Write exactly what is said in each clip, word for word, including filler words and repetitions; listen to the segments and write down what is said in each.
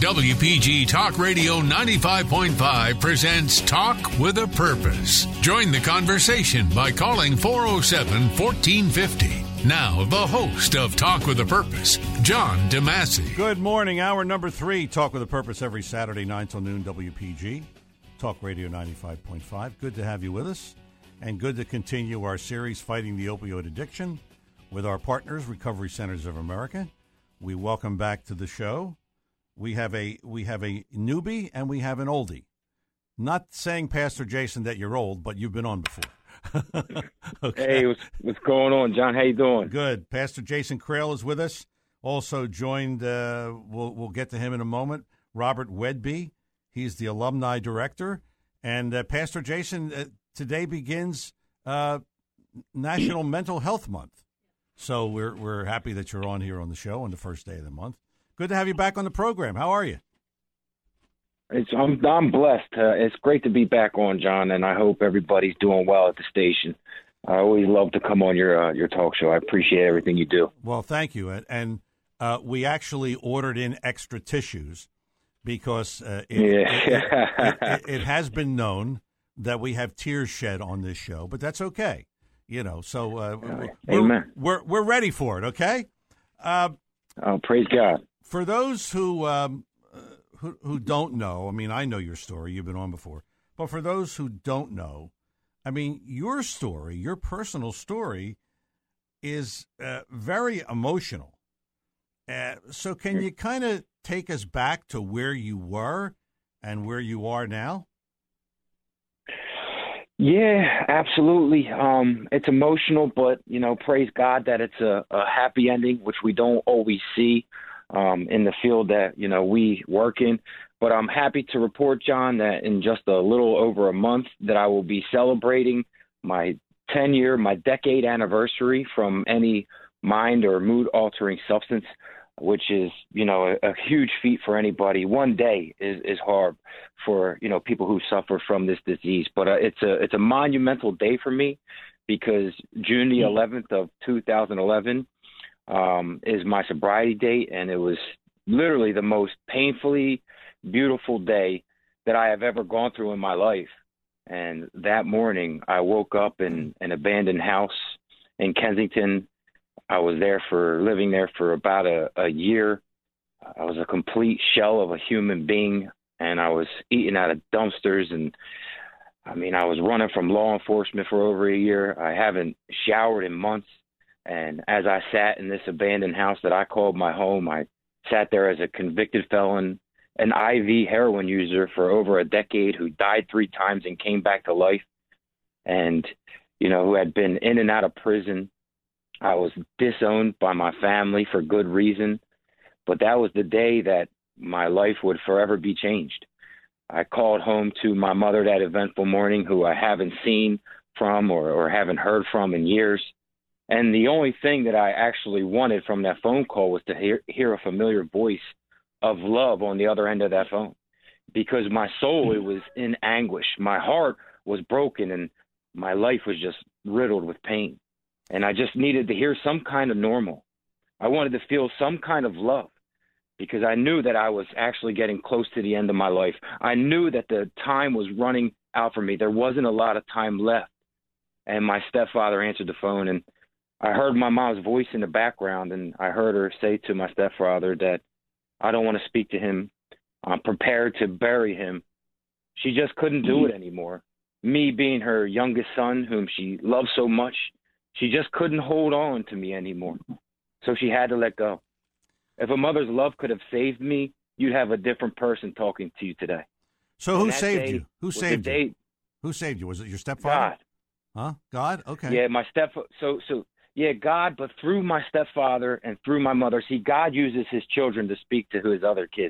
W P G Talk Radio ninety-five point five presents Talk with a Purpose. Join the conversation by calling four oh seven, fourteen fifty. Now, the host of Talk with a Purpose, John DeMasi. Good morning. Hour number three, Talk with a Purpose, every Saturday, nine till noon, W P G, Talk Radio ninety-five point five. Good to have you with us, and good to continue our series, Fighting the Opioid Addiction, with our partners, Recovery Centers of America. We welcome back to the show. We have a we have a newbie and we have an oldie. Not saying, Pastor Jason, that you're old, but you've been on before. Okay. Hey, what's, what's going on, John? How you doing? Good. Pastor Jason Crail is with us. Also joined, uh, we'll, we'll get to him in a moment, Robert Wedby. He's the alumni director. And uh, Pastor Jason, uh, today begins uh, National Mental Health Month. So we're we're happy that you're on here on the show on the first day of the month. Good to have you back on the program. How are you? It's, I'm I'm blessed. Uh, it's great to be back on, John, and I hope everybody's doing well at the station. I always love to come on your uh, your talk show. I appreciate everything you do. Well, thank you. And, and uh, we actually ordered in extra tissues because uh, it, yeah. it, it, it, it has been known that we have tears shed on this show, but that's okay. You know, so uh, we're, Amen. We're, we're ready for it, okay? Uh, oh, praise God. For those who, um, uh, who who don't know, I mean, I know your story. You've been on before. But for those who don't know, I mean, your story, your personal story is uh, very emotional. Uh, so can you kind of take us back to where you were and where you are now? Yeah, absolutely. Um, it's emotional, but, you know, praise God that it's a, a happy ending, which we don't always see um, in the field that, you know, we work in. But I'm happy to report, John, that in just a little over a month that I will be celebrating my ten-year, my decade anniversary from any mind or mood-altering substance, which is, you know, a, a huge feat for anybody. One day is, is hard for, you know, people who suffer from this disease. But uh, it's a it's a monumental day for me because June the eleventh of two thousand eleven um, is my sobriety date, and it was literally the most painfully beautiful day that I have ever gone through in my life. And that morning, I woke up in an abandoned house in Kensington. I was there for living there for about a, a year. I was a complete shell of a human being, and I was eating out of dumpsters. And I mean, I was running from law enforcement for over a year. I haven't showered in months. And as I sat in this abandoned house that I called my home, I sat there as a convicted felon, an I V heroin user for over a decade who died three times and came back to life, and, you know, who had been in and out of prison. I was disowned by my family for good reason, but that was the day that my life would forever be changed. I called home to my mother that eventful morning, who I haven't seen from or, or haven't heard from in years. And the only thing that I actually wanted from that phone call was to hear, hear a familiar voice of love on the other end of that phone, because my soul, it was in anguish. My heart was broken, and my life was just riddled with pain. And I just needed to hear some kind of normal. I wanted to feel some kind of love, because I knew that I was actually getting close to the end of my life. I knew that the time was running out for me. There wasn't a lot of time left. And my stepfather answered the phone, and I heard my mom's voice in the background, and I heard her say to my stepfather that I don't want to speak to him. I'm prepared to bury him. She just couldn't do it anymore. Me being her youngest son, whom she loved so much, she just couldn't hold on to me anymore. So she had to let go. If a mother's love could have saved me, you'd have a different person talking to you today. So who saved you? Who saved you? Day, who saved you? Was it your stepfather? God. Huh? God? Okay. Yeah, my step. So, so yeah, God, but through my stepfather and through my mother. See, God uses his children to speak to his other kids.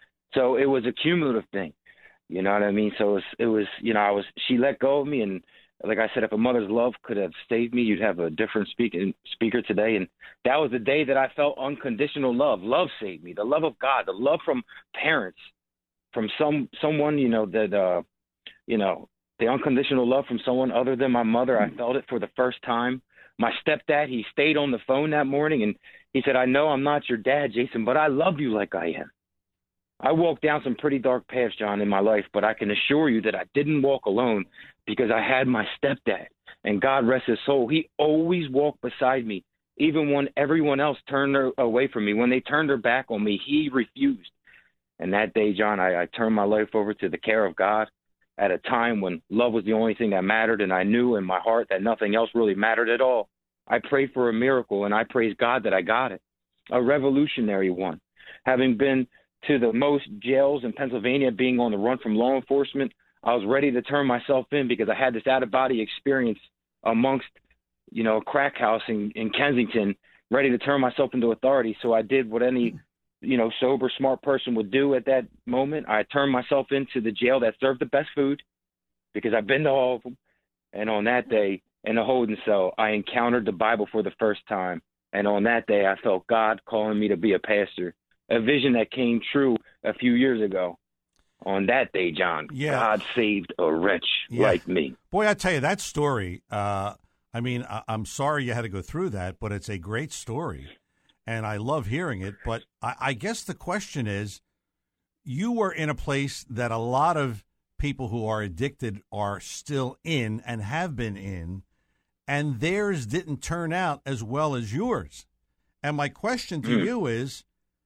So it was a cumulative thing. You know what I mean? So it was, it was, you know, I was, she let go of me. And like I said, if a mother's love could have saved me, you'd have a different speaker, speaker today. And that was the day that I felt unconditional love. Love saved me. The love of God, the love from parents, from some, someone, you know, that, uh, you know, the unconditional love from someone other than my mother. I felt it for the first time. My stepdad, he stayed on the phone that morning, and he said, I know I'm not your dad, Jason, but I love you like I am. I walked down some pretty dark paths, John, in my life, but I can assure you that I didn't walk alone because I had my stepdad, and God rest his soul. He always walked beside me, even when everyone else turned their, away from me. When they turned their back on me, he refused. And that day, John, I, I turned my life over to the care of God at a time when love was the only thing that mattered, and I knew in my heart that nothing else really mattered at all. I prayed for a miracle, and I praise God that I got it, a revolutionary one. Having been to the most jails in Pennsylvania, being on the run from law enforcement, I was ready to turn myself in because I had this out-of-body experience amongst, you know, a crack house in, in Kensington, ready to turn myself into authority. So I did what any, you know, sober, smart person would do at that moment. I turned myself into the jail that served the best food because I've been to all of them. And on that day, in the holding cell, I encountered the Bible for the first time. And on that day, I felt God calling me to be a pastor. A vision that came true a few years ago. On that day, John, yeah. God saved a wretch yeah. like me. Boy, I tell you, that story, uh, I mean, I- I'm sorry you had to go through that, but it's a great story, and I love hearing it. But I, I guess the question is, you were in a place that a lot of people who are addicted are still in and have been in, and theirs didn't turn out as well as yours. And my question to mm. you is,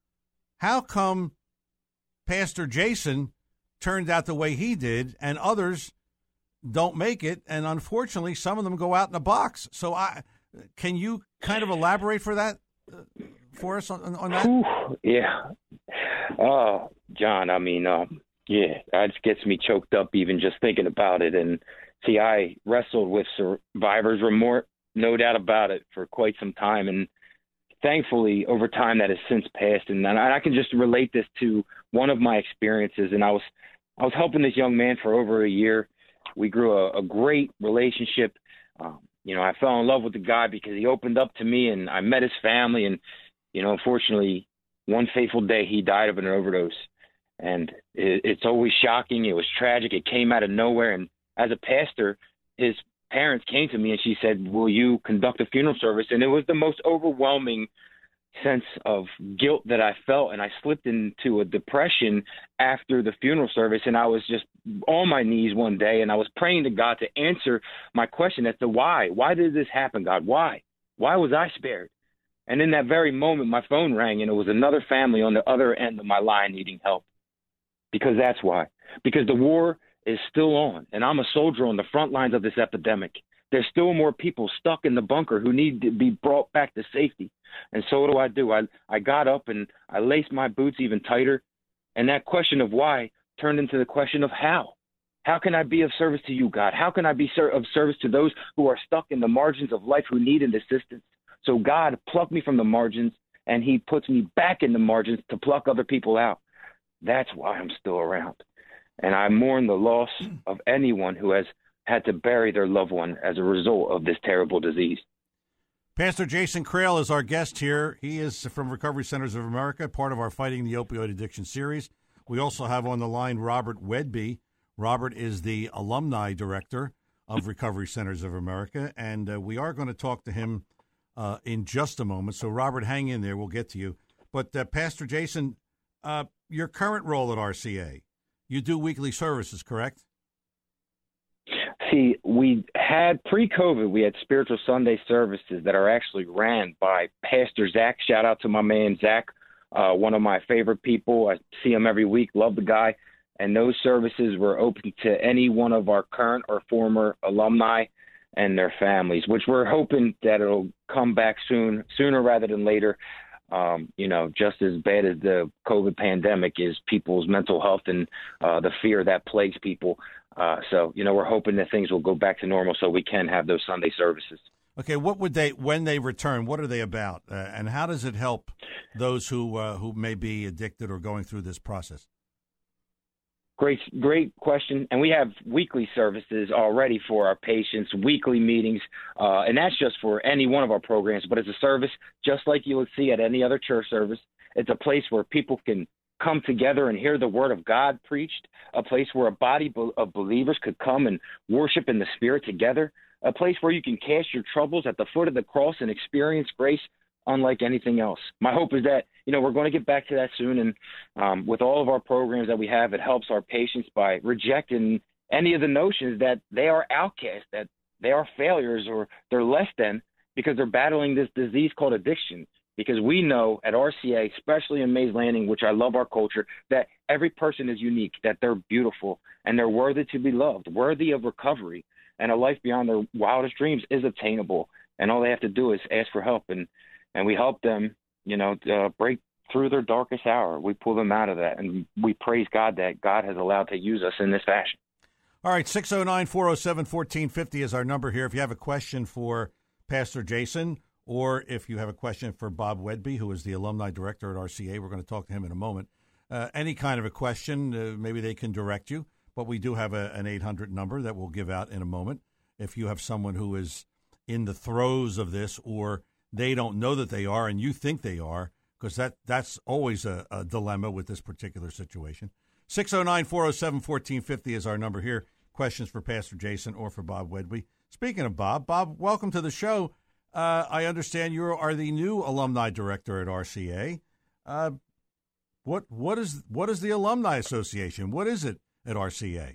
how come Pastor Jason turned out the way he did and others don't make it? And unfortunately, some of them go out in a box. So I, can you kind of elaborate for that, uh, for us on, on that? Ooh, yeah. Oh, John, I mean, um, yeah, that just gets me choked up even just thinking about it. And see, I wrestled with survivor's remorse, no doubt about it, for quite some time. And thankfully, over time, that has since passed, and I can just relate this to one of my experiences. And I was, I was helping this young man for over a year. We grew a, a great relationship. Um, you know, I fell in love with the guy because he opened up to me, and I met his family. And you know, unfortunately, one fateful day, he died of an overdose. And it, it's always shocking. It was tragic. It came out of nowhere. And as a pastor, his parents came to me and she said, will you conduct a funeral service? And it was the most overwhelming sense of guilt that I felt. And I slipped into a depression after the funeral service. And I was just on my knees one day and I was praying to God to answer my question as to why. Why did this happen, God? Why? Why was I spared? And in that very moment, my phone rang and it was another family on the other end of my line needing help. Because that's why. Because the war is still on, and I'm a soldier on the front lines of this epidemic. There's still more people stuck in the bunker who need to be brought back to safety. And so what do I do? I, I got up and I laced my boots even tighter, and that question of why turned into the question of how. How can I be of service to you, God? How can I be ser- of service to those who are stuck in the margins of life who need an assistance? So God plucked me from the margins, and he puts me back in the margins to pluck other people out. That's why I'm still around. And I mourn the loss of anyone who has had to bury their loved one as a result of this terrible disease. Pastor Jason Crail is our guest here. He is from Recovery Centers of America, part of our Fighting the Opioid Addiction series. We also have on the line Robert Wedby. Robert is the alumni director of Recovery Centers of America, and uh, we are going to talk to him uh, in just a moment. So, Robert, hang in there. We'll get to you. But, uh, Pastor Jason, uh, your current role at R C A, you do weekly services, correct? See, we had pre-COVID, we had Spiritual Sunday services that are actually ran by Pastor Zach. Shout out to my man, Zach, uh, one of my favorite people. I see him every week, love the guy. And those services were open to any one of our current or former alumni and their families, which we're hoping that it'll come back soon, sooner rather than later. Um, you know, just as bad as the COVID pandemic is people's mental health and uh, the fear that plagues people. Uh, so, you know, we're hoping that things will go back to normal so we can have those Sunday services. Okay, what would they, when they return, what are they about? Uh, and how does it help those who uh, who may be addicted or going through this process? Great, great question. And we have weekly services already for our patients, weekly meetings, uh, and that's just for any one of our programs. But it's a service just like you would see at any other church service. It's a place where people can come together and hear the word of God preached, a place where a body of believers could come and worship in the Spirit together, a place where you can cast your troubles at the foot of the cross and experience grace unlike anything else. My hope is that you know, we're going to get back to that soon. And um, with all of our programs that we have, it helps our patients by rejecting any of the notions that they are outcasts, that they are failures or they're less than, because they're battling this disease called addiction. Because we know at R C A, especially in Mays Landing, which I love our culture, that every person is unique, that they're beautiful, and they're worthy to be loved, worthy of recovery. And a life beyond their wildest dreams is attainable. And all they have to do is ask for help. And, and we help them, you know, uh, break through their darkest hour. We pull them out of that. And we praise God that God has allowed to use us in this fashion. All right, six oh nine, four oh seven, one four five oh is our number here. If you have a question for Pastor Jason, or if you have a question for Bob Wedby, who is the alumni director at R C A, we're going to talk to him in a moment. Uh, any kind of a question, uh, maybe they can direct you. But we do have a, an eight hundred number that we'll give out in a moment. If you have someone who is in the throes of this, or they don't know that they are and you think they are, because that, that's always a, a dilemma with this particular situation. six oh nine, four oh seven, one four five oh is our number here. Questions for Pastor Jason or for Bob Wedby. Speaking of Bob, Bob, welcome to the show. Uh, I understand you are the new alumni director at R C A. Uh, what what is what is the Alumni Association? What is it at R C A?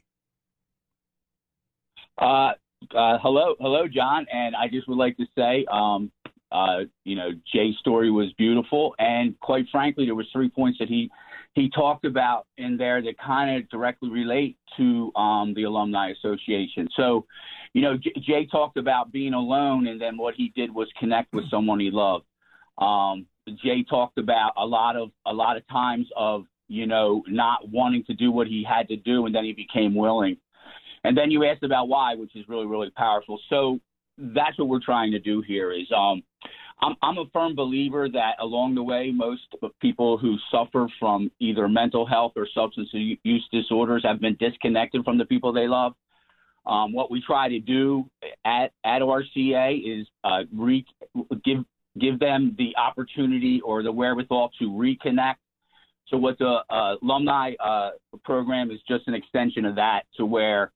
Uh, uh, hello, hello, John. And I just would like to say, um, uh, you know, Jay's story was beautiful, and quite frankly, there was three points that he he talked about in there that kind of directly relate to um, the Alumni Association. So, you know, J- Jay talked about being alone, and then what he did was connect with someone he loved. Um, Jay talked about a lot of a lot of times of, you know, not wanting to do what he had to do, and then he became willing. And then you asked about why, which is really, really powerful. So that's what we're trying to do here is um, I'm, I'm a firm believer that along the way, most people who suffer from either mental health or substance use disorders have been disconnected from the people they love. Um, what we try to do at, at R C A is uh, re- give give them the opportunity or the wherewithal to reconnect. So what the uh, alumni uh, program is just an extension of that, to where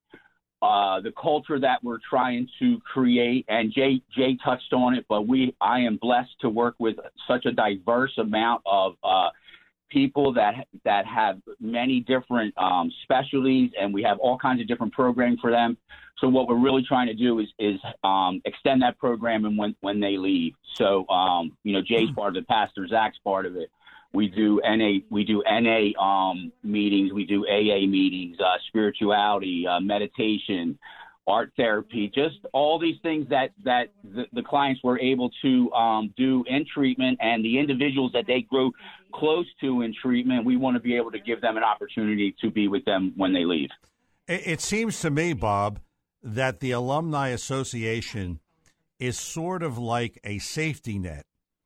uh, the culture that we're trying to create, and Jay Jay touched on it, but we I am blessed to work with such a diverse amount of uh, people that that have many different um, specialties, and we have all kinds of different programming for them. So what we're really trying to do is is um, extend that program and when when they leave. So um, you know, Jay's part of it, Pastor Zach's part of it. We do N A, we do N A um, meetings, we do A A meetings, uh, spirituality, uh, meditation, art therapy, just all these things that that the, the clients were able to um, do in treatment, and the individuals that they grow close to in treatment, we want to be able to give them an opportunity to be with them when they leave. It, it seems to me, Bob, that the Alumni Association is sort of like a safety net,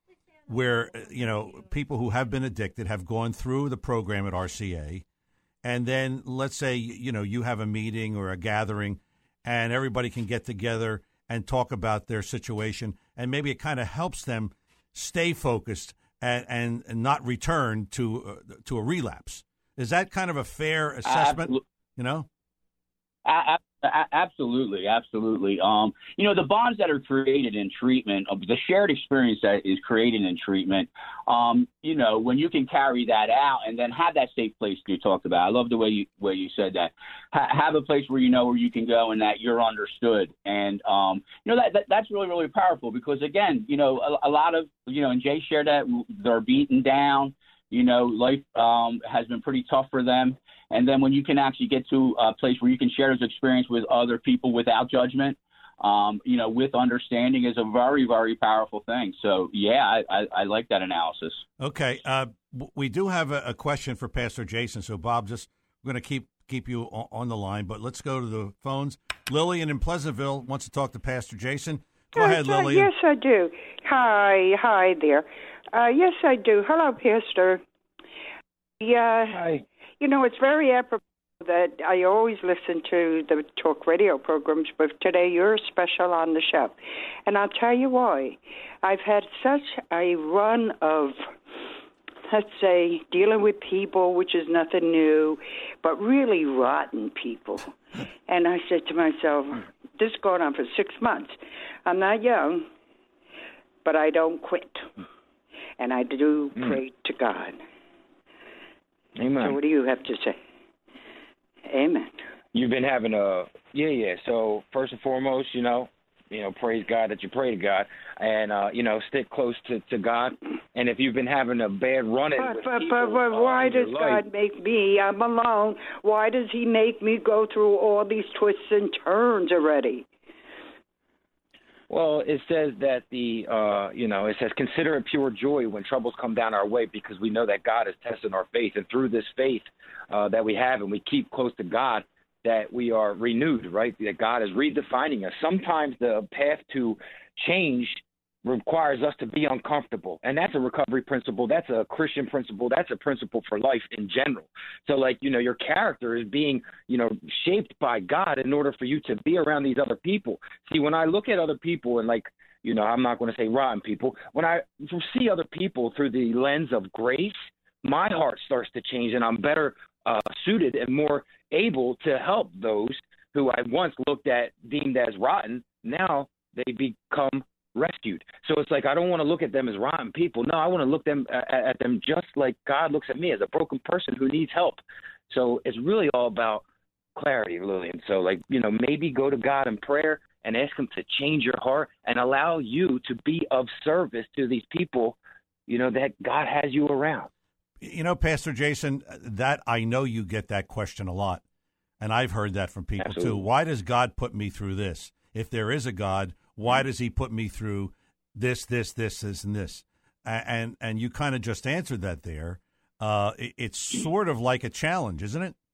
where, you know, people who have been addicted have gone through the program at R C A, and then let's say, you know, you have a meeting or a gathering and everybody can get together and talk about their situation, and maybe it kind of helps them stay focused and, and, and not return to uh, to a relapse. Is that kind of a fair assessment, Absolutely. you know? I, I, Absolutely, absolutely. Um, you know, the bonds that are created in treatment, uh, the shared experience that is created in treatment, um, you know, when you can carry that out and then have that safe place you talked about. I love the way you way you said that. Ha- have a place where you know where you can go and that you're understood. And, um, you know, that, that that's really, really powerful because, again, you know, a, a lot of, you know, and Jay shared that, they're beaten down. You know, life um, has been pretty tough for them. And then when you can actually get to a place where you can share this experience with other people without judgment, um, you know, with understanding is a very, very powerful thing. So, yeah, I, I, I like that analysis. Okay. Uh, we do have a, a question for Pastor Jason. So, Bob, just we're going to keep keep you on, on the line, but let's go to the phones. Lillian in Pleasantville wants to talk to Pastor Jason. Go uh, ahead, Lillian. Uh, yes, I do. Hi. Hi there. Uh, yes, I do. Hello, Pastor. Yeah. Hi. You know, it's very apropos that I always listen to the talk radio programs, but today you're special on the show. And I'll tell you why. I've had such a run of, let's say, dealing with people, which is nothing new, but really rotten people. And I said to myself, this is going on for six months. I'm not young, but I don't quit. and I do Mm. pray to God. Amen. So what do you have to say? Amen. You've been having a yeah, yeah. So first and foremost, you know, you know, praise God that you pray to God, and uh, you know, stick close to, to God. And if you've been having a bad run-in But, with but, people, but, but uh, why in your does life, God make me? I'm alone. Why does He make me go through all these twists and turns already? Well, it says that the, uh, you know, it says, consider it pure joy when troubles come down our way, because we know that God is testing our faith. And through this faith uh, that we have and we keep close to God, that we are renewed, right? That God is redefining us. Sometimes the path to change requires us to be uncomfortable. And that's a recovery principle. That's a Christian principle. That's a principle for life in general. So, like, you know, your character is being, you know, shaped by God in order for you to be around these other people. See, when I look at other people and, like, you know, I'm not going to say rotten people. When I see other people through the lens of grace, my heart starts to change, and I'm better uh, suited and more able to help those who I once looked at deemed as rotten. Now they become rescued. So it's like I don't want to look at them as rotten people. No, I want to look them at, at them just like God looks at me, as a broken person who needs help. So it's really all about clarity, Lillian. So, like, you know, maybe go to God in prayer and ask Him to change your heart and allow you to be of service to these people, you know, that God has you around. You know, Pastor Jason, that I know you get that question a lot, and I've heard that from people Absolutely. too. Why does God put me through this? If there is a God, why does He put me through this, this, this, this, and this? And and you kind of just answered that there. Uh, it, it's sort of like a challenge, isn't it?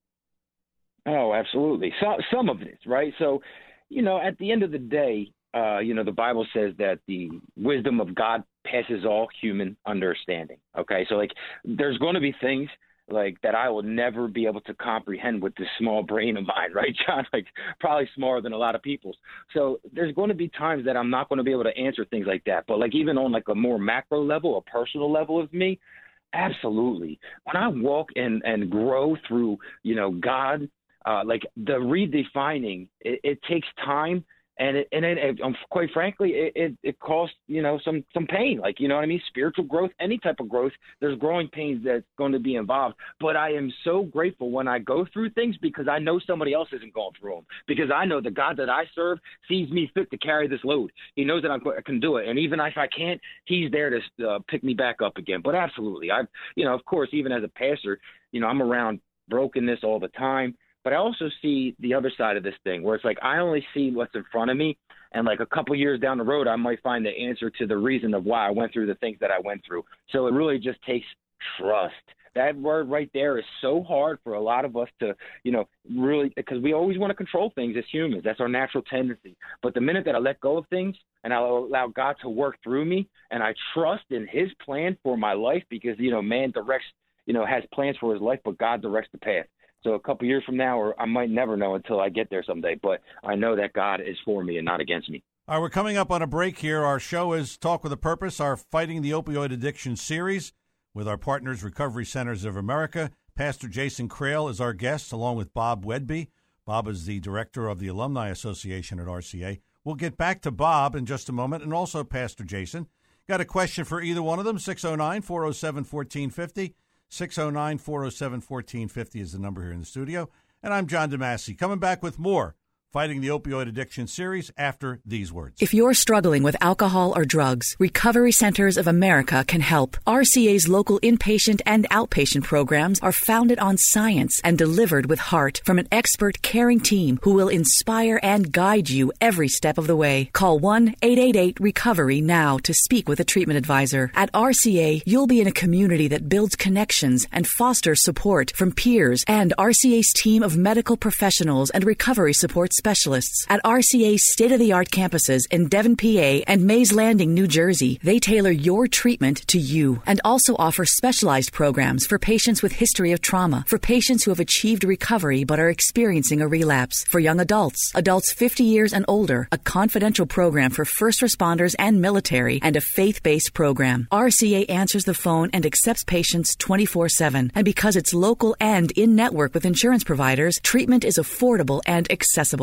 Oh, absolutely. So, some of it, right? So, you know, at the end of the day, uh, you know, the Bible says that the wisdom of God passes all human understanding. Okay, so like there's going to be things like that I will never be able to comprehend with this small brain of mine, right, John? Like probably smaller than a lot of people's. So there's going to be times that I'm not going to be able to answer things like that. But like even on like a more macro level, a personal level of me, absolutely. When I walk and, and grow through, you know, God, uh, like the redefining, it, it takes time. And it, and it, it, um, quite frankly, it, it, it costs, you know, some, some pain, like, you know what I mean? Spiritual growth, any type of growth, there's growing pains that's going to be involved. But I am so grateful when I go through things because I know somebody else isn't going through them, because I know the God that I serve sees me fit to carry this load. He knows that I'm, I can do it. And even if I can't, He's there to uh, pick me back up again. But absolutely, I, you know, of course, even as a pastor, you know, I'm around brokenness all the time. But I also see the other side of this thing where it's like I only see what's in front of me. And like a couple years down the road, I might find the answer to the reason of why I went through the things that I went through. So it really just takes trust. That word right there is so hard for a lot of us to, you know, really, because we always want to control things as humans. That's our natural tendency. But the minute that I let go of things and I allow God to work through me and I trust in His plan for my life, because, you know, man directs, you know, has plans for his life, but God directs the path. So a couple years from now, or I might never know until I get there someday, but I know that God is for me and not against me. All right, we're coming up on a break here. Our show is Talk with a Purpose, our Fighting the Opioid Addiction series with our partners, Recovery Centers of America. Pastor Jason Crail is our guest, along with Bob Wedby. Bob is the director of the Alumni Association at R C A. We'll get back to Bob in just a moment, and also Pastor Jason. Got a question for either one of them, six oh nine, four oh seven, one four five oh. six oh nine, four oh seven, one four five oh is the number here in the studio. And I'm John DeMasi, coming back with more Fighting the Opioid Addiction series after these words. If you're struggling with alcohol or drugs, Recovery Centers of America can help. R C A's local inpatient and outpatient programs are founded on science and delivered with heart from an expert, caring team who will inspire and guide you every step of the way. Call one eight eight eight, recovery now to speak with a treatment advisor. At R C A, you'll be in a community that builds connections and fosters support from peers and R C A's team of medical professionals and recovery support specialists. At R C A's state-of-the-art campuses in Devon, P A and Mays Landing, New Jersey, they tailor your treatment to you and also offer specialized programs for patients with history of trauma, for patients who have achieved recovery but are experiencing a relapse, for young adults, adults fifty years and older, a confidential program for first responders and military, and a faith-based program. R C A answers the phone and accepts patients twenty-four seven. And because it's local and in-network with insurance providers, treatment is affordable and accessible.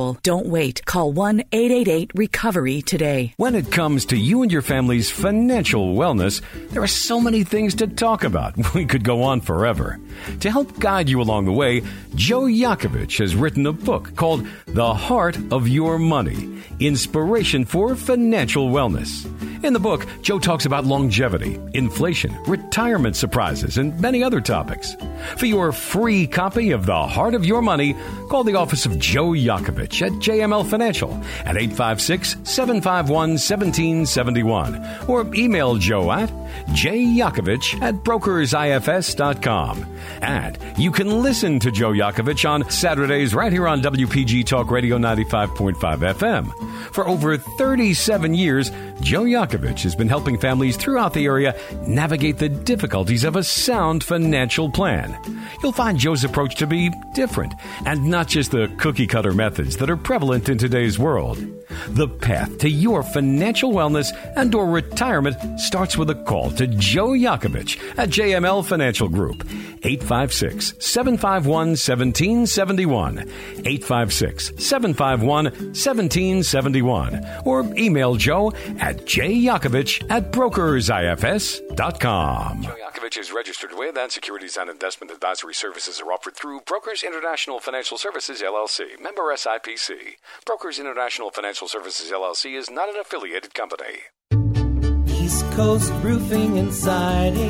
possible. Don't wait. Call one eight eight eight recovery today. When it comes to you and your family's financial wellness, there are so many things to talk about. We could go on forever. To help guide you along the way, Joe Yakovich has written a book called The Heart of Your Money, Inspiration for Financial Wellness. In the book, Joe talks about longevity, inflation, retirement surprises, and many other topics. For your free copy of The Heart of Your Money, call the office of Joe Yakovich at J M L Financial at eight five six, seven five one, one seven seven one or email Joe at jyakovich at brokers I F S dot com. And you can listen to Joe Yakovich on Saturdays right here on W P G Talk Radio ninety-five point five F M. For over thirty-seven years, Joe Yakovich has been helping families throughout the area navigate the difficulties of a sound financial plan. You'll find Joe's approach to be different and not just the cookie-cutter methods that are prevalent in today's world. The path to your financial wellness and or retirement starts with a call to Joe Yakovich at J M L Financial Group, eight five six, seven five one, one seven seven one, eight five six, seven five one, one seven seven one, or email Joe at jyakovich at brokers I F S dot com. Joe Yakovich is registered with, and securities and investment advisory services are offered through Brokers International Financial Services, L L C, member S I P C. Brokers International Financial Services, L L C is not an affiliated company. East Coast Roofing and Siding,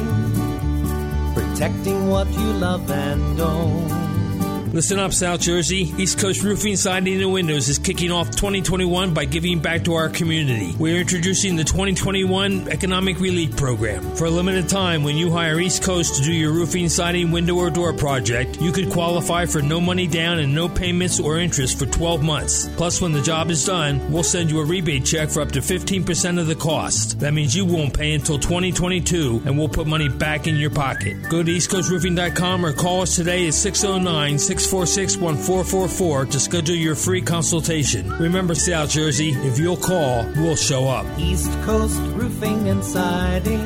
protecting what you love and own. Listen up, South Jersey. East Coast Roofing, Siding, and Windows is kicking off twenty twenty-one by giving back to our community. We're introducing the twenty twenty-one Economic Relief Program. For a limited time, when you hire East Coast to do your roofing, siding, window, or door project, you could qualify for no money down and no payments or interest for twelve months. Plus, when the job is done, we'll send you a rebate check for up to fifteen percent of the cost. That means you won't pay until twenty twenty-two, and we'll put money back in your pocket. Go to east coast roofing dot com or call us today at six oh nine, six four six, one four four four to schedule your free consultation. Remember, South Jersey, if you'll call, we'll show up. East Coast Roofing and Siding,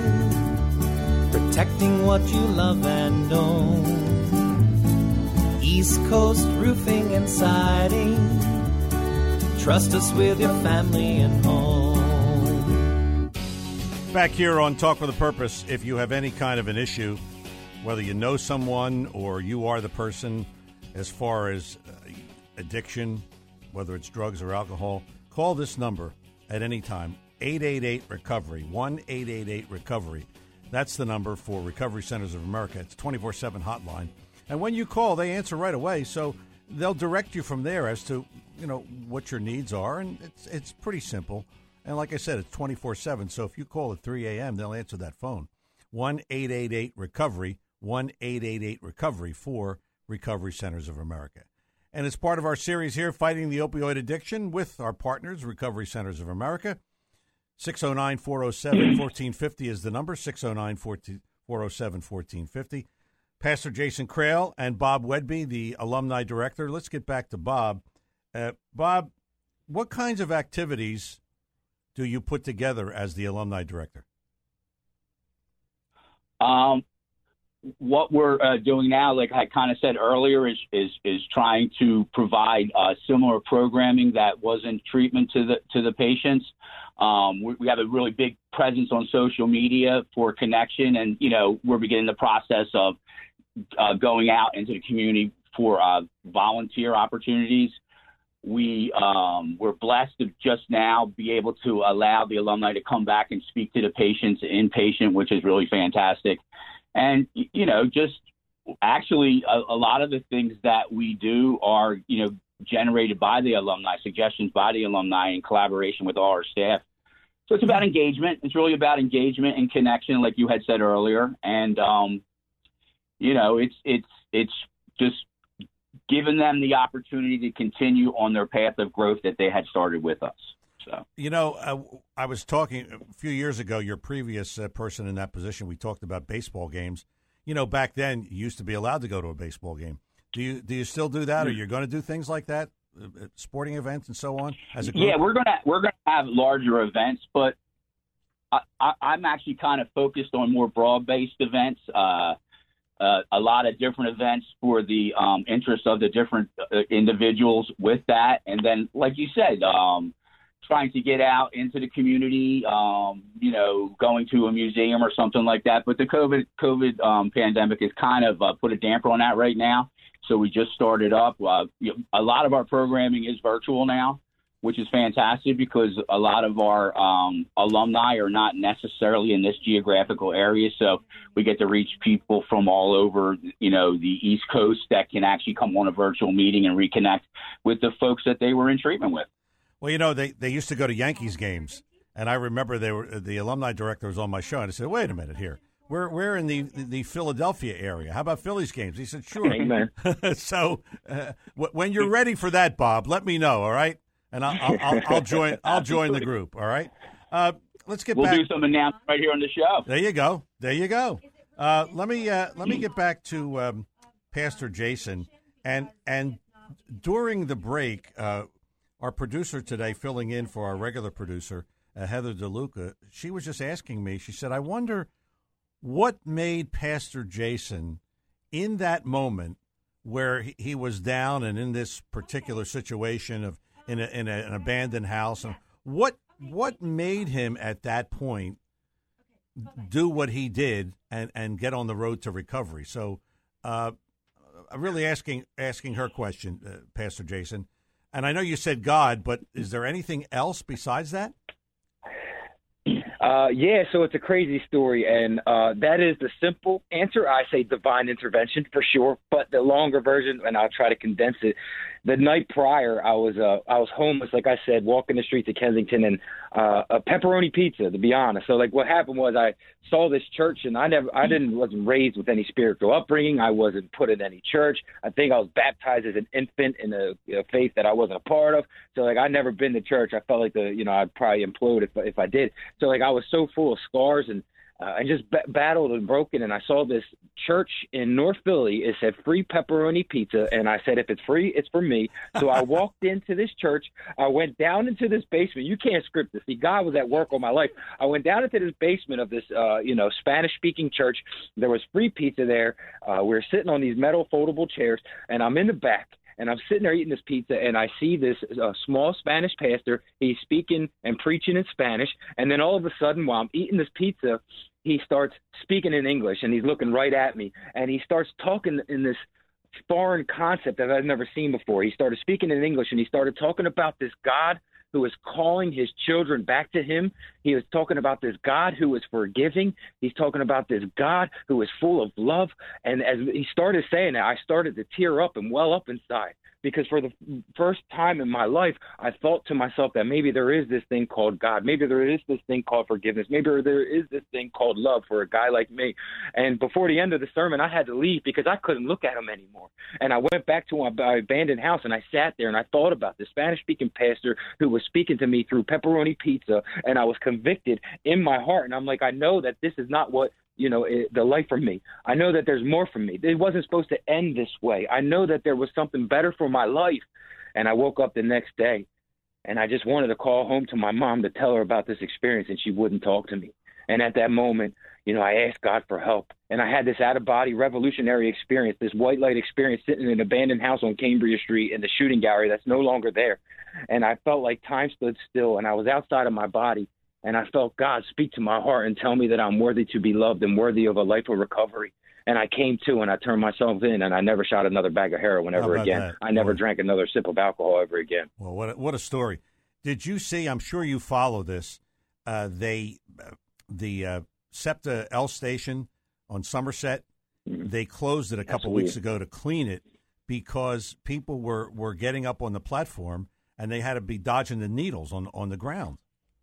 protecting what you love and own. East Coast Roofing and Siding, trust us with your family and home. Back here on Talk with a Purpose, if you have any kind of an issue, whether you know someone or you are the person as far as uh, addiction, whether it's drugs or alcohol, call this number at any time, eight eight eight recovery, one eight eight eight recovery. That's the number for Recovery Centers of America. It's a twenty-four seven hotline. And when you call, they answer right away, so they'll direct you from there as to, you know, what your needs are, and it's it's pretty simple. And like I said, it's twenty-four seven, so if you call at three a.m., they'll answer that phone. one eight eight eight recovery, one eight eight eight recovery for Recovery Centers of America. And it's part of our series here, Fighting the Opioid Addiction, with our partners, Recovery Centers of America. six oh nine, four oh seven, one four five oh is the number, six oh nine, four oh seven, one four five oh. Pastor Jason Crail and Bob Wedby, the alumni director. Let's get back to Bob. Uh, Bob, what kinds of activities do you put together as the alumni director? Um. What we're uh, doing now, like I kind of said earlier, is is, is trying to provide uh, similar programming that wasn't treatment to the to the patients. Um, we, we have a really big presence on social media for connection, and you know we're beginning the process of uh, going out into the community for uh, volunteer opportunities. We um, we're blessed to just now be able to allow the alumni to come back and speak to the patients inpatient, which is really fantastic. And, you know, just actually a, a lot of the things that we do are, you know, generated by the alumni, suggestions by the alumni in collaboration with all our staff. So it's about engagement. It's really about engagement and connection, like you had said earlier. And, um, you know, it's it's it's just giving them the opportunity to continue on their path of growth that they had started with us. So, you know, uh, I was talking a few years ago, your previous uh, person in that position, we talked about baseball games. You know, back then you used to be allowed to go to a baseball game. Do you do you still do that, or you're going to do things like that, uh, sporting events and so on? As a group? Yeah, we're gonna we're gonna have larger events, but I, I, I'm actually kind of focused on more broad based events. Uh, uh, a lot of different events for the um, interest of the different uh, individuals with that. And then, like you said, um, trying to get out into the community, um, you know, going to a museum or something like that. But the COVID COVID um, pandemic has kind of uh, put a damper on that right now. So we just started up. Uh, a lot of our programming is virtual now, which is fantastic because a lot of our um, alumni are not necessarily in this geographical area. So we get to reach people from all over, you know, the East Coast that can actually come on a virtual meeting and reconnect with the folks that they were in treatment with. Well, you know, they, they used to go to Yankees games, and I remember they were the alumni director was on my show, and I said, wait a minute here. We're we're in the, the Philadelphia area. How about Phillies games? He said, sure. Amen. So uh, w- when you're ready for that, Bob, let me know, all right? And I'll, I'll, I'll, I'll join I'll join the group, all right? Uh, let's get we'll back. We'll do some announcements right here on the show. There you go. There you go. Uh, let me uh, let me get back to um, Pastor Jason. And, and during the break, uh, our producer today, filling in for our regular producer, uh, Heather DeLuca, she was just asking me, she said, I wonder what made Pastor Jason in that moment where he, he was down and in this particular situation of in, a, in a, an abandoned house, and what what made him at that point do what he did and, and get on the road to recovery? So uh, I'm really asking asking her question, uh, Pastor Jason. And I know you said God, but is there anything else besides that? Uh, yeah, so it's a crazy story, and uh, that is the simple answer. I say divine intervention for sure, but the longer version, and I'll try to condense it. The night prior, I was uh, I was homeless, like I said, walking the streets of Kensington, and uh, a pepperoni pizza, to be honest. So, like, what happened was I saw this church, and I never, I didn't, wasn't raised with any spiritual upbringing. I wasn't put in any church. I think I was baptized as an infant in a, a faith that I wasn't a part of. So, like, I'd never been to church. I felt like the, you know, I'd probably implode if if I did. So, like, I was so full of scars and. Uh, and just b- battled and broken, and I saw this church in North Philly. It said free pepperoni pizza, and I said, if it's free, it's for me. So I walked into this church. I went down into this basement. You can't script this. See, God was at work all my life. I went down into this basement of this, uh, you know, Spanish-speaking church. There was free pizza there. Uh, we were sitting on these metal foldable chairs, and I'm in the back. And I'm sitting there eating this pizza, and I see this uh, small Spanish pastor. He's speaking and preaching in Spanish. And then all of a sudden, while I'm eating this pizza, he starts speaking in English, and he's looking right at me. And he starts talking in this foreign concept that I've never seen before. He started speaking in English, and he started talking about this God who is calling his children back to him. He was talking about this God who is forgiving. He's talking about this God who is full of love. And as he started saying that, I started to tear up and well up inside, because for the first time in my life, I thought to myself that maybe there is this thing called God. Maybe there is this thing called forgiveness. Maybe there is this thing called love for a guy like me. And before the end of the sermon, I had to leave because I couldn't look at him anymore. And I went back to my abandoned house, and I sat there, and I thought about the Spanish-speaking pastor who was speaking to me through pepperoni pizza, and I was convicted in my heart. And I'm like, I know that this is not what, you know, it, the life for me. I know that there's more for me. It wasn't supposed to end this way. I know that there was something better for my life. And I woke up the next day, and I just wanted to call home to my mom to tell her about this experience, and she wouldn't talk to me. And at that moment, you know, I asked God for help. And I had this out-of-body revolutionary experience, this white light experience, sitting in an abandoned house on Cambria Street in the shooting gallery that's no longer there. And I felt like time stood still, and I was outside of my body. And I felt God speak to my heart and tell me that I'm worthy to be loved and worthy of a life of recovery. And I came to, and I turned myself in, and I never shot another bag of heroin ever again. That? I never Boy. drank another sip of alcohol ever again. Well, what a, what a story. Did you see, I'm sure you follow this, uh, they, uh, the uh, SEPTA L station on Somerset, mm-hmm. they closed it a couple Absolutely. weeks ago to clean it because people were, were getting up on the platform, and they had to be dodging the needles on on the ground.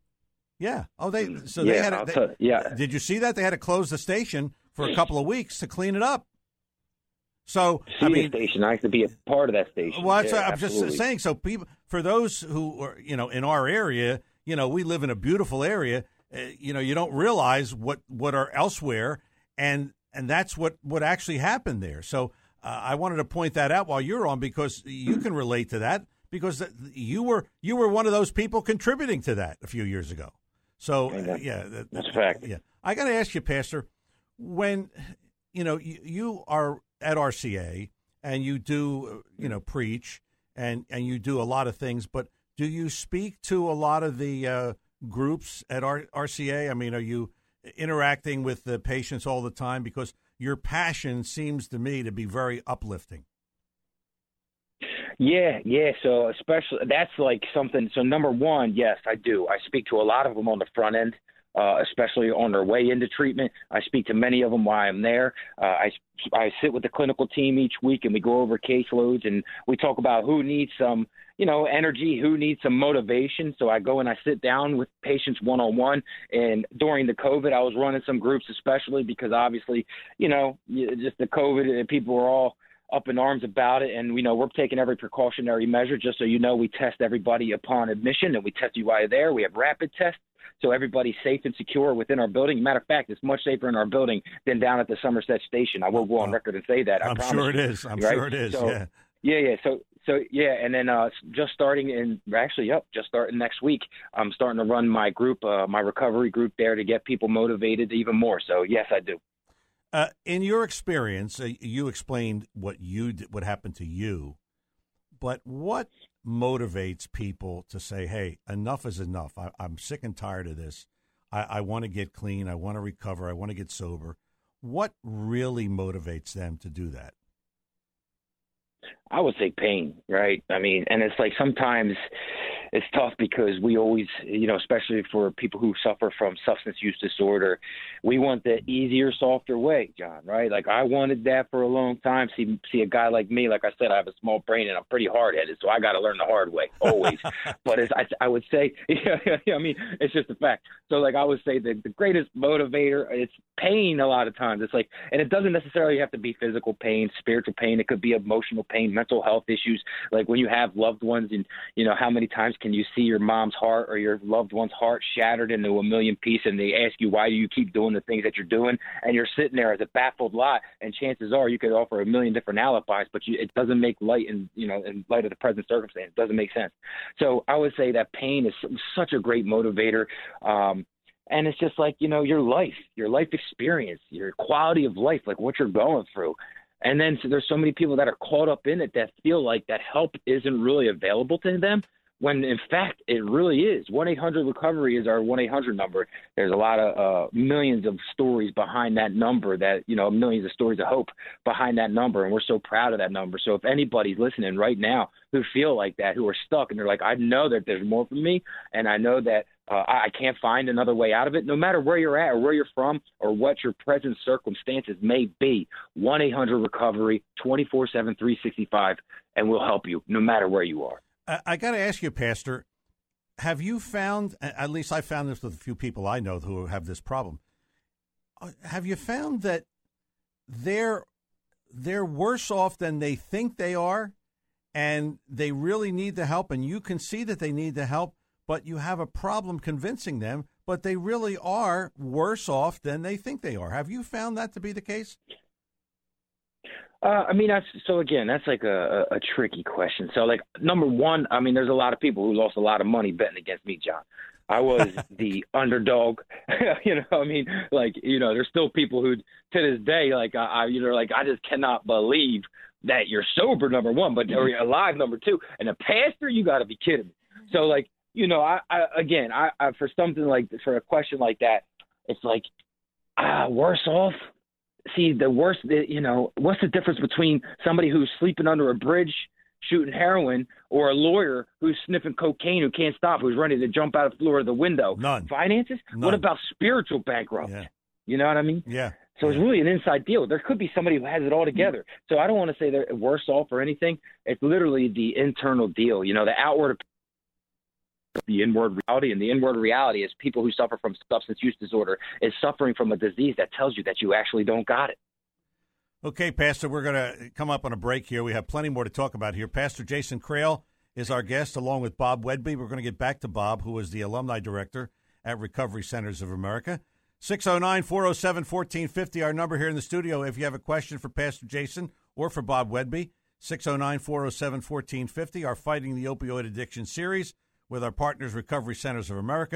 Yeah. Oh, they. So yeah, they had. To, they, yeah. Did you see that they had to close the station for a couple of weeks to clean it up? So see I mean, the station. I have to be a part of that station. Well, yeah, I'm absolutely. just saying. So people, for those who are, you know, in our area, you know, we live in a beautiful area. Uh, you know, you don't realize what what are elsewhere, and and that's what what actually happened there. So uh, I wanted to point that out while you're on, because you can relate to that, because you were you were one of those people contributing to that a few years ago. So uh, yeah, that, that's a fact. Yeah, I got to ask you, Pastor, when you know, you, you are at R C A and you do, you know, preach and, and you do a lot of things, but do you speak to a lot of the uh, groups at R- RCA? I mean, are you interacting with the patients all the time? Because your passion seems to me to be very uplifting. Yeah, yeah. So especially that's like something. So number one, yes, I do. I speak to a lot of them on the front end, uh, especially on their way into treatment. I speak to many of them while I'm there. Uh, I I sit with the clinical team each week and we go over caseloads and we talk about who needs some, you know, energy, who needs some motivation. So I go and I sit down with patients one-on-one. And during the COVID, I was running some groups, especially because obviously, you know, just the COVID, people were all up in arms about it. And, you know, we're taking every precautionary measure. Just so you know, we test everybody upon admission and we test you while you're there. We have rapid tests. So everybody's safe and secure within our building. Matter of fact, it's much safer in our building than down at the Somerset Station. I will go on record and say that. I I'm promise sure it you, is. I'm right? sure it is. So, yeah. Yeah, yeah. So, so yeah, and then uh, just starting in actually, yep, just starting next week. I'm starting to run my group, uh, my recovery group there to get people motivated even more. So, yes, I do. Uh, in your experience, uh, you explained what you did, what happened to you, but what motivates people to say, "Hey, enough is enough. I, I'm sick and tired of this. I, I want to get clean. I want to recover. I want to get sober." What really motivates them to do that? I would say pain, right? I mean, and it's like sometimes it's tough because we always, you know, especially for people who suffer from substance use disorder, we want the easier, softer way, John, right? Like I wanted that for a long time. See, see a guy like me, like I said, I have a small brain and I'm pretty hard-headed, so I got to learn the hard way always. But it's, I, I would say, yeah, I mean, it's just a fact. So like I would say that the greatest motivator, it's pain a lot of times. It's like, and it doesn't necessarily have to be physical pain, spiritual pain. It could be emotional pain, mental health issues. Like when you have loved ones and, you know, how many times can you see your mom's heart or your loved one's heart shattered into a million pieces and they ask you, why do you keep doing the things that you're doing? And you're sitting there as a baffled lot. And chances are you could offer a million different alibis, but you, it doesn't make light in, you know, in light of the present circumstance. It doesn't make sense. So I would say that pain is such a great motivator. Um, And it's just like, you know, your life, your life experience, your quality of life, like what you're going through. And then so there's so many people that are caught up in it that feel like that help isn't really available to them, when in fact it really is. one eight hundred recovery is our one eight hundred number. There's a lot of uh, millions of stories behind that number, that, you know, millions of stories of hope behind that number. And we're so proud of that number. So if anybody's listening right now who feel like that, who are stuck and they're like, I know that there's more for me, and I know that Uh, I can't find another way out of it, no matter where you're at or where you're from or what your present circumstances may be. one eight hundred recovery, twenty-four seven, three sixty-five, and we'll help you no matter where you are. I, I got to ask you, Pastor, have you found, at least I found this with a few people I know who have this problem, have you found that they're, they're worse off than they think they are, and they really need the help, and you can see that they need the help, but you have a problem convincing them, but they really are worse off than they think they are. Have you found that to be the case? Uh, I mean, that's, so again, that's like a, a, a tricky question. So like, number one, I mean, there's a lot of people who lost a lot of money betting against me, John. I was the underdog, you know, I mean, like, you know, there's still people who to this day, like, I, I you know, like, I just cannot believe that you're sober, number one, but or you're alive, number two, and a pastor, you got to be kidding me. So like, you know, I, I again, I, I for something like for a question like that, it's like, ah, worse off. See, the worst, you know, what's the difference between somebody who's sleeping under a bridge, shooting heroin, or a lawyer who's sniffing cocaine who can't stop, who's ready to jump out of the floor of the window? None. Finances? None. What about spiritual bankrupt? Yeah. You know what I mean? Yeah. So it's really an inside deal. There could be somebody who has it all together. So I don't want to say they're worse off or anything. It's literally the internal deal. You know, the outward, the inward reality, and the inward reality is people who suffer from substance use disorder is suffering from a disease that tells you that you actually don't got it. Okay, Pastor, we're going to come up on a break here. We have plenty more to talk about here. Pastor Jason Crail is our guest, along with Bob Wedby. We're going to get back to Bob, who is the alumni director at Recovery Centers of America. six oh nine, four oh seven, one four five oh, our number here in the studio. If you have a question for Pastor Jason or for Bob Wedby, six oh nine, four oh seven, one four five oh, our Fighting the Opioid Addiction series with our partners, Recovery Centers of America.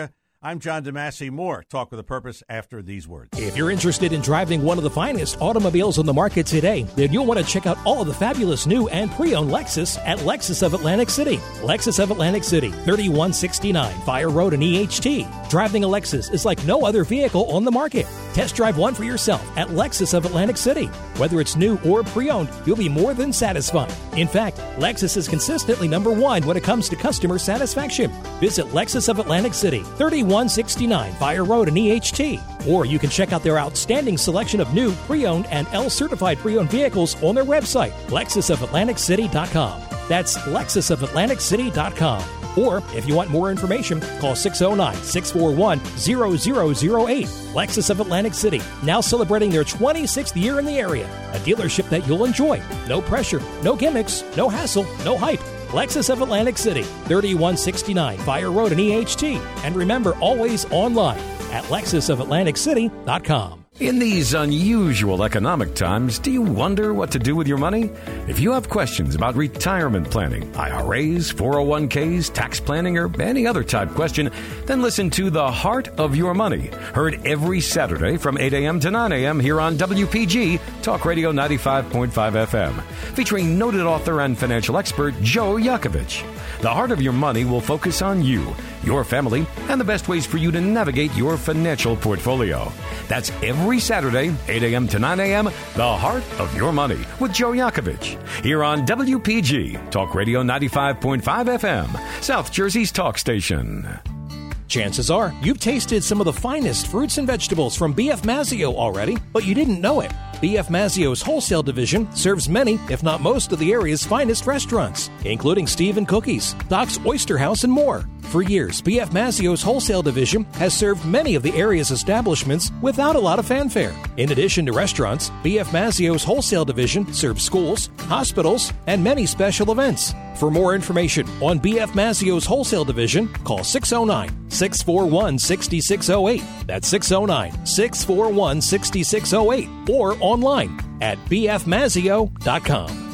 I'm John DeMasi. More Talk with a Purpose after these words. If you're interested in driving one of the finest automobiles on the market today, then you'll want to check out all of the fabulous new and pre-owned Lexus at Lexus of Atlantic City. Lexus of Atlantic City, thirty-one sixty-nine Fire Road in E H T. Driving a Lexus is like no other vehicle on the market. Test drive one for yourself at Lexus of Atlantic City. Whether it's new or pre-owned, you'll be more than satisfied. In fact, Lexus is consistently number one when it comes to customer satisfaction. Visit Lexus of Atlantic City, thirty-one sixty-nine Fire Road in E H T. Or you can check out their outstanding selection of new, pre-owned, and L-certified pre-owned vehicles on their website, Lexus of Atlantic City dot com. That's Lexus of Atlantic City dot com. Or if you want more information, call six oh nine, six four one, zero zero zero eight. Lexus of Atlantic City, now celebrating their twenty-sixth year in the area. A dealership that you'll enjoy. No pressure, no gimmicks, no hassle, no hype. Lexus of Atlantic City, thirty-one sixty-nine Fire Road in E H T. And remember, always online at Lexus of Atlantic City dot com. In these unusual economic times, do you wonder what to do with your money? If you have questions about retirement planning, I R As, four oh one k's, tax planning, or any other type question, then listen to The Heart of Your Money, heard every Saturday from eight a.m. to nine a.m. here on W P G, Talk Radio ninety-five point five F M, featuring noted author and financial expert Joe Yakovich. The Heart of Your Money will focus on you, your family, and the best ways for you to navigate your financial portfolio. That's every Saturday, eight a.m. to nine a.m., The Heart of Your Money with Joe Yakovich, here on W P G, Talk Radio ninety-five point five F M, South Jersey's talk station. Chances are you've tasted some of the finest fruits and vegetables from B F Mazzio already, but you didn't know it. B F Mazzio's wholesale division serves many, if not most, of the area's finest restaurants, including Steve and Cookies, Doc's Oyster House, and more. For years, B F Mazzio's wholesale division has served many of the area's establishments without a lot of fanfare. In addition to restaurants, B F Mazzio's wholesale division serves schools, hospitals, and many special events. For more information on B F Mazzio's wholesale division, call six oh nine, six four one, six six oh eight. That's six oh nine, six four one, six six oh eight. Or online at b f mazzio dot com.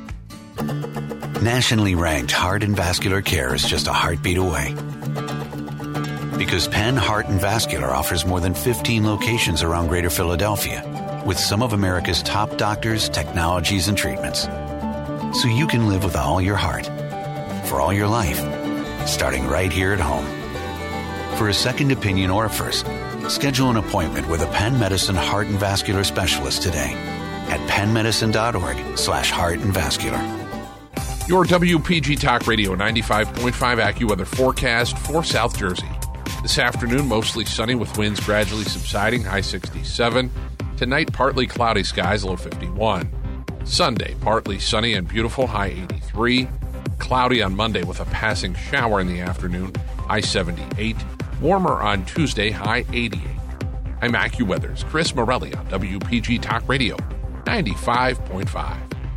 Nationally ranked Heart and Vascular Care is just a heartbeat away. Because Penn Heart and Vascular offers more than fifteen locations around Greater Philadelphia with some of America's top doctors, technologies, and treatments. So you can live with all your heart for all your life, starting right here at home. For a second opinion or a first, schedule an appointment with a Penn Medicine Heart and Vascular specialist today at pennmedicine.org slash heart and vascular. Your W P G Talk Radio ninety-five point five AccuWeather forecast for South Jersey. This afternoon, mostly sunny with winds gradually subsiding, high sixty-seven. Tonight, partly cloudy skies, low fifty-one. Sunday, partly sunny and beautiful, high eighty-three. Cloudy on Monday with a passing shower in the afternoon, high seventy-eight. Warmer on Tuesday, high eighty-eight. I'm AccuWeather's Chris Morelli on W P G Talk Radio ninety-five point five.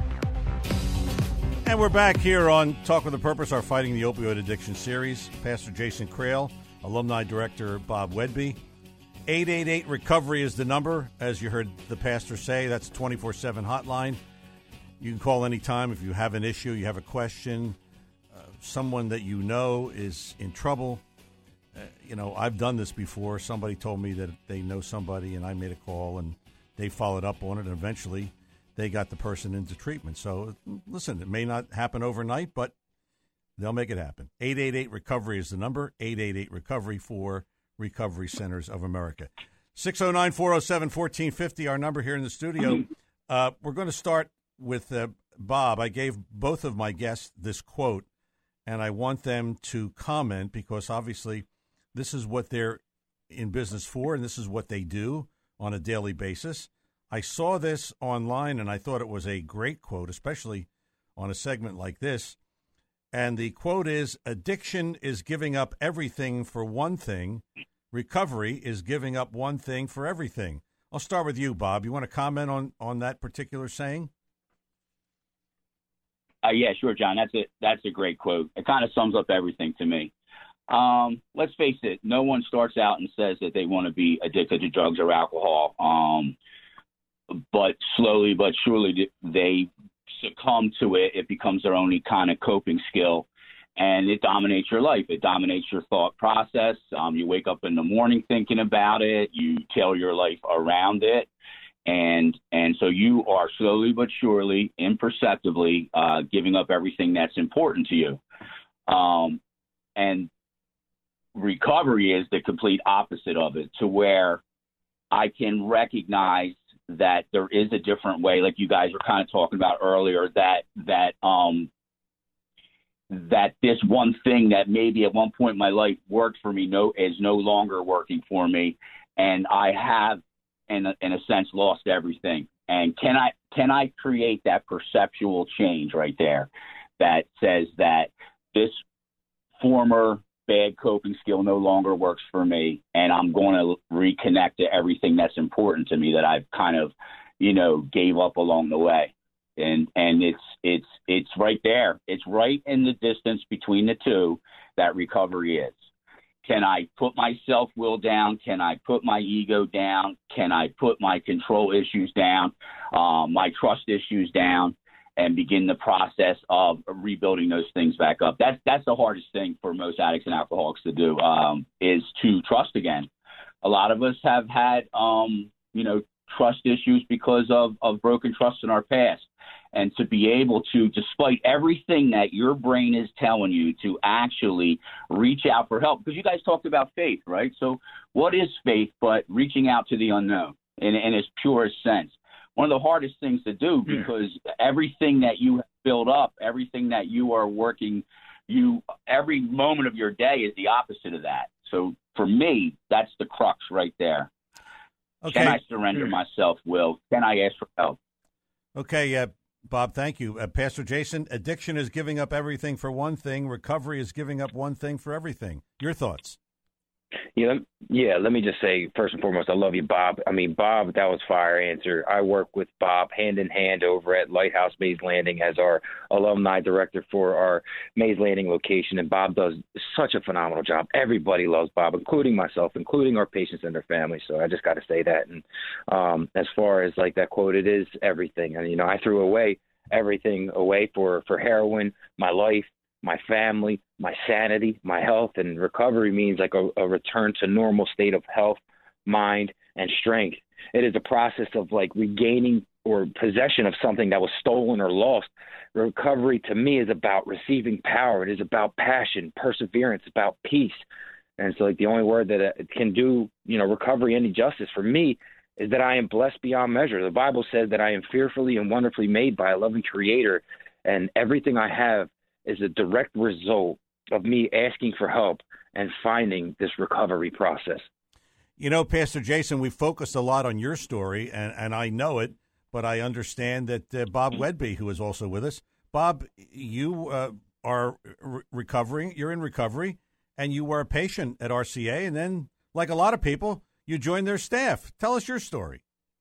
And we're back here on Talk with a Purpose, our Fighting the Opioid Addiction series. Pastor Jason Crail, Alumni Director Bob Wedby. eight eight eight recovery is the number, as you heard the pastor say. That's a twenty-four seven hotline. You can call anytime if you have an issue, you have a question, uh, someone that you know is in trouble. Uh, you know, I've done this before. Somebody told me that they know somebody, and I made a call, and they followed up on it, and eventually they got the person into treatment. So, listen, it may not happen overnight, but they'll make it happen. eight eight eight recovery is the number, eight eight eight recovery for Recovery Centers of America. six oh nine, four oh seven, one four five oh, our number here in the studio. Uh, we're going to start with uh, Bob. I gave both of my guests this quote, and I want them to comment because obviously this is what they're in business for, and this is what they do on a daily basis. I saw this online, and I thought it was a great quote, especially on a segment like this. And the quote is, addiction is giving up everything for one thing. Recovery is giving up one thing for everything. I'll start with you, Bob. You want to comment on, on that particular saying? Uh, yeah, sure, John. That's a, that's a great quote. It kind of sums up everything to me. Um, let's face it. No one starts out and says that they want to be addicted to drugs or alcohol. Um, but slowly but surely they succumb to it. It becomes their only kind of coping skill. and it dominates your life. It dominates your thought process. Um, you wake up in the morning thinking about it. You tailor your life around it. And and so you are slowly but surely, imperceptibly, uh, giving up everything that's important to you. Um, and recovery is the complete opposite of it, to where I can recognize that there is a different way, like you guys were kind of talking about earlier, that that um, that this one thing that maybe at one point in my life worked for me no is no longer working for me, and I have, in a, in a sense, lost everything. And can I can I create that perceptual change right there that says that this former bad coping skill no longer works for me, and I'm going to reconnect to everything that's important to me that I've kind of, you know, gave up along the way. And and it's it's it's right there. It's right in the distance between the two that recovery is. Can I put my self-will down? Can I put my ego down? Can I put my control issues down, um, my trust issues down, and begin the process of rebuilding those things back up? That's that's the hardest thing for most addicts and alcoholics to do, um, is to trust again. A lot of us have had, um, you know, trust issues because of, of broken trust in our past. And to be able to, despite everything that your brain is telling you, to actually reach out for help. Because you guys talked about faith, right? So what is faith but reaching out to the unknown in, in its purest sense? One of the hardest things to do, because everything that you build up, everything that you are working, you every moment of your day is the opposite of that. So for me, that's the crux right there. Okay. Can I surrender my self-will? Can I ask for help? Okay, uh, Bob, thank you. Uh, Pastor Jason, addiction is giving up everything for one thing. Recovery is giving up one thing for everything. Your thoughts? Yeah, yeah. Let me just say, first and foremost, I love you, Bob. I mean, Bob, that was fire answer. I work with Bob hand in hand over at Lighthouse Mays Landing as our alumni director for our Mays Landing location, and Bob does such a phenomenal job. Everybody loves Bob, including myself, including our patients and their families. So I just got to say that. And um, as far as like that quote, it is everything. And you know, I threw away everything away for for heroin, my life, my family, my sanity, my health, and recovery means like a, a return to normal state of health, mind, and strength. It is a process of like regaining or possession of something that was stolen or lost. Recovery to me is about receiving power. It is about passion, perseverance, about peace. And so like the only word that it can do, you know, recovery any justice for me is that I am blessed beyond measure. The Bible says that I am fearfully and wonderfully made by a loving creator, and everything I have is a direct result of me asking for help and finding this recovery process. You know, Pastor Jason, we focused a lot on your story, and, and I know it, but I understand that uh, Bob Wedby, who is also with us, Bob, you uh, are re- recovering, you're in recovery, and you were a patient at R C A, and then, like a lot of people, you joined their staff. Tell us your story.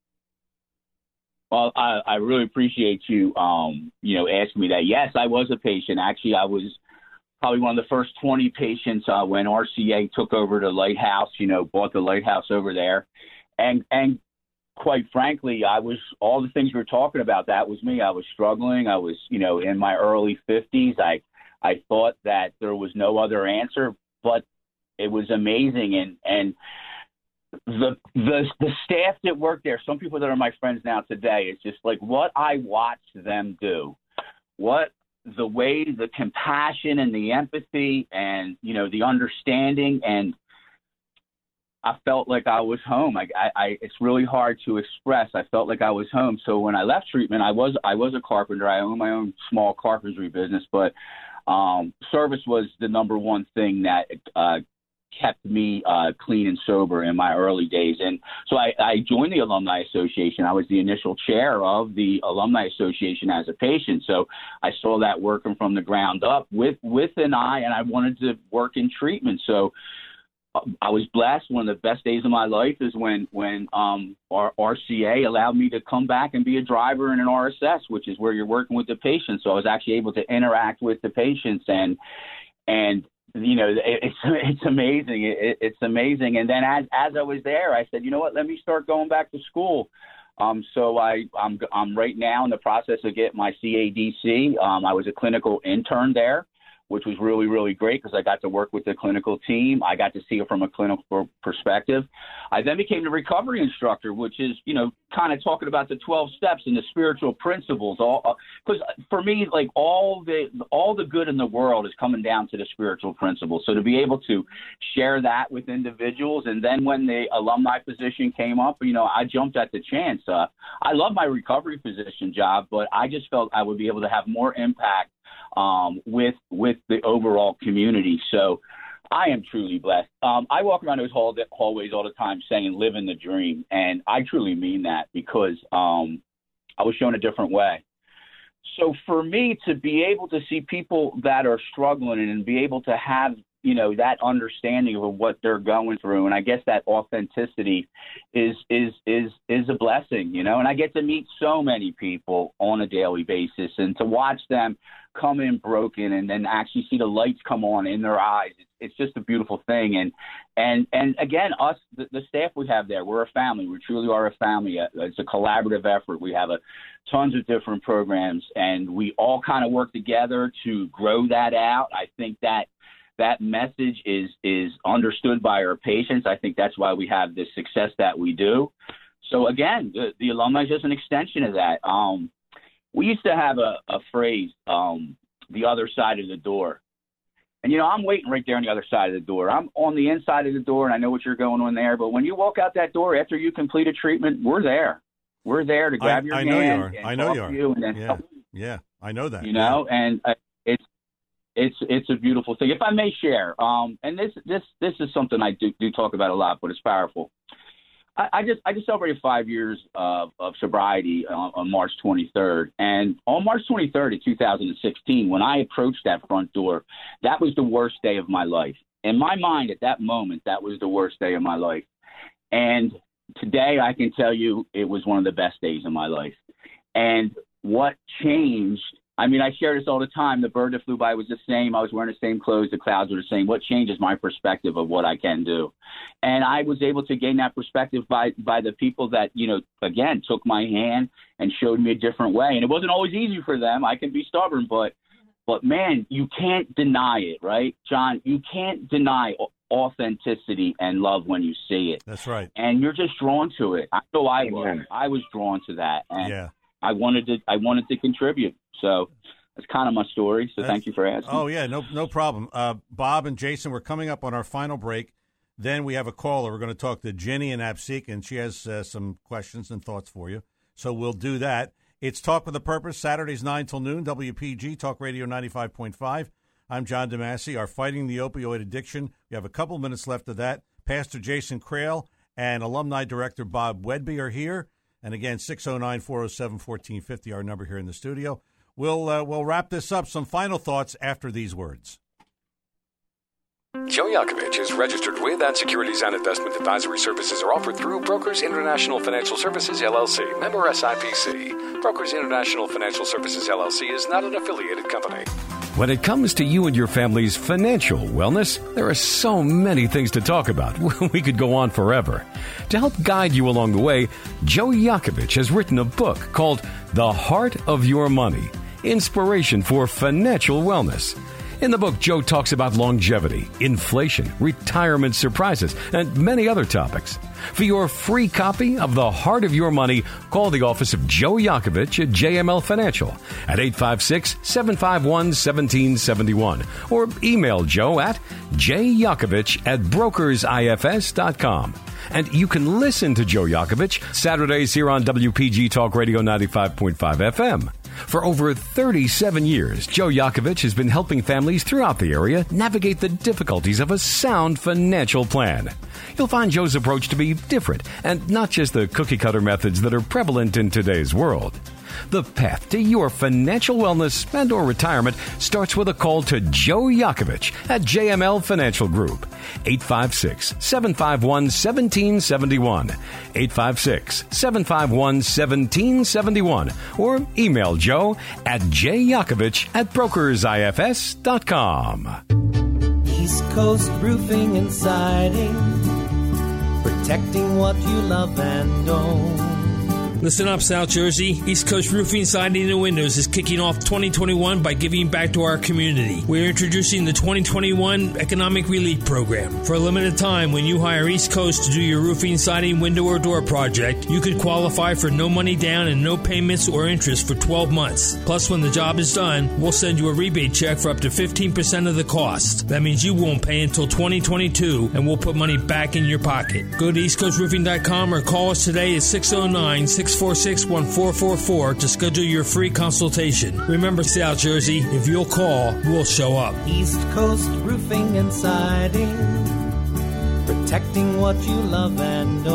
Well, I, I really appreciate you, um, you know, asking me that. Yes, I was a patient. Actually, I was probably one of the first twenty patients uh, when R C A took over the Lighthouse, you know, bought the Lighthouse over there. And, and quite frankly, I was, all the things you were talking about, that was me. I was struggling. I was, you know, in my early fifties. I, I thought that there was no other answer, but it was amazing. And, and, The, the the staff that work there, some people that are my friends now today, it's just like what I watched them do, what the way, the compassion and the empathy and, you know, the understanding. And I felt like I was home. I, I, I it's really hard to express. I felt like I was home. So when I left treatment, I was I was a carpenter. I owned my own small carpentry business, but um, service was the number one thing that uh, kept me uh, clean and sober in my early days. And so I, I joined the Alumni Association. I was the initial chair of the Alumni Association as a patient. So I saw that working from the ground up with, with an eye, and I wanted to work in treatment. So I was blessed. One of the best days of my life is when, when um, our R C A allowed me to come back and be a driver in an R S S, which is where you're working with the patients. So I was actually able to interact with the patients, and, and, you know, it's it's amazing. It, it's amazing. And then as as I was there, I said, you know what, let me start going back to school. Um, so I I'm I'm right now in the process of getting my C A D C. Um, I was a clinical intern there which was really, really great because I got to work with the clinical team. I got to see it from a clinical perspective. I then became the recovery instructor, which is, you know, kind of talking about the twelve steps and the spiritual principles. All because for me, like all the all the good in the world is coming down to the spiritual principles. So to be able to share that with individuals, and then when the alumni position came up, you know, I jumped at the chance. Uh, I love my recovery position job, but I just felt I would be able to have more impact um, with with the overall community. So I am truly blessed. Um, I walk around those hall- hallways all the time saying, living the dream. And I truly mean that because um, I was shown a different way. So for me to be able to see people that are struggling and be able to have, you know, that understanding of what they're going through, and I guess that authenticity is is is is a blessing, you know, and I get to meet so many people on a daily basis, and to watch them come in broken and then actually see the lights come on in their eyes. It's, it's just a beautiful thing. And and and again, us, the, the staff we have there, we're a family. We truly are a family. It's a collaborative effort. We have a tons of different programs, and we all kind of work together to grow that out. I think that that message is is understood by our patients. I think that's why we have the success that we do. So again, the, the alumni is just an extension of that. Um, we used to have a, a phrase, um, the other side of the door. And, you know, I'm waiting right there on the other side of the door. I'm on the inside of the door, and I know what you're going on there. But when you walk out that door after you complete a treatment, we're there. We're there to grab I, your I hand. know you are. And I know you are. You and then yeah. help you. Yeah, I know that. You know, yeah. and uh, it's it's it's a beautiful thing. If I may share, um, and this this this is something I do, do talk about a lot, but it's powerful. I, I just I just celebrated five years of, of sobriety on, on March twenty-third, and on March twenty-third of two thousand sixteen, when I approached that front door, that was the worst day of my life. In my mind, at that moment, that was the worst day of my life. And today, I can tell you, it was one of the best days of my life. And what changed? I mean, I share this all the time. The bird that flew by was the same. I was wearing the same clothes. The clouds were the same. What changes my perspective of what I can do? And I was able to gain that perspective by by the people that, you know, again, took my hand and showed me a different way. And it wasn't always easy for them. I can be stubborn, but, but man, you can't deny it, right, John? You can't deny authenticity and love when you see it. That's right. And you're just drawn to it. I know I was. I was drawn to that. And yeah. I wanted to. I wanted to contribute. So that's kind of my story. So that's, thank you for asking. Oh yeah, no no problem. Uh, Bob and Jason, we're coming up on our final break. Then we have a caller. We're going to talk to Ginny in Absec, and she has uh, some questions and thoughts for you. So we'll do that. It's Talk with a Purpose, Saturdays nine till noon, W P G, Talk Radio ninety-five point five. I'm John DeMasi. Our Fighting the Opioid Addiction. We have a couple minutes left of that. Pastor Jason Crail and Alumni Director Bob Wedby are here. And again, six oh nine, four oh seven, fourteen fifty, our number here in the studio. We'll uh, we'll wrap this up. Some final thoughts after these words. Joe Yakovich is registered with and securities and investment advisory services are offered through Brokers International Financial Services, L L C. Member S I P C. Brokers International Financial Services, L L C is not an affiliated company. When it comes to you and your family's financial wellness, there are so many things to talk about. We could go on forever. To help guide you along the way, Joe Yakovich has written a book called The Heart of Your Money, Inspiration for Financial Wellness. In the book, Joe talks about longevity, inflation, retirement surprises, and many other topics. For your free copy of The Heart of Your Money, call the office of Joe Yakovich at J M L Financial at eight five six, seven five one, one seven seven one or email Joe at jyakovich at brokers I F S dot com. And you can listen to Joe Yakovich Saturdays here on W P G Talk Radio ninety-five point five F M. For over thirty-seven years, Joe Yakovich has been helping families throughout the area navigate the difficulties of a sound financial plan. You'll find Joe's approach to be different and not just the cookie-cutter methods that are prevalent in today's world. The path to your financial wellness and or retirement starts with a call to Joe Yakovich at J M L Financial Group. eight five six, seven five one, one seven seven one. eight five six, seven five one, one seven seven one. Or email Joe at jyakovich at brokers I F S dot com. East Coast Roofing and Siding, protecting what you love and own. Listen up, South Jersey. East Coast Roofing, Siding, and Windows is kicking off twenty twenty-one by giving back to our community. We're introducing the twenty twenty-one Economic Relief Program. For a limited time, when you hire East Coast to do your roofing, siding, window, or door project, you could qualify for no money down and no payments or interest for twelve months. Plus, when the job is done, we'll send you a rebate check for up to fifteen percent of the cost. That means you won't pay until twenty twenty-two, and we'll put money back in your pocket. Go to east coast roofing dot com or call us today at six oh nine, six four six, one four four four to schedule your free consultation. Remember, South Jersey, if you'll call, we'll show up. East Coast Roofing and Siding, protecting what you love and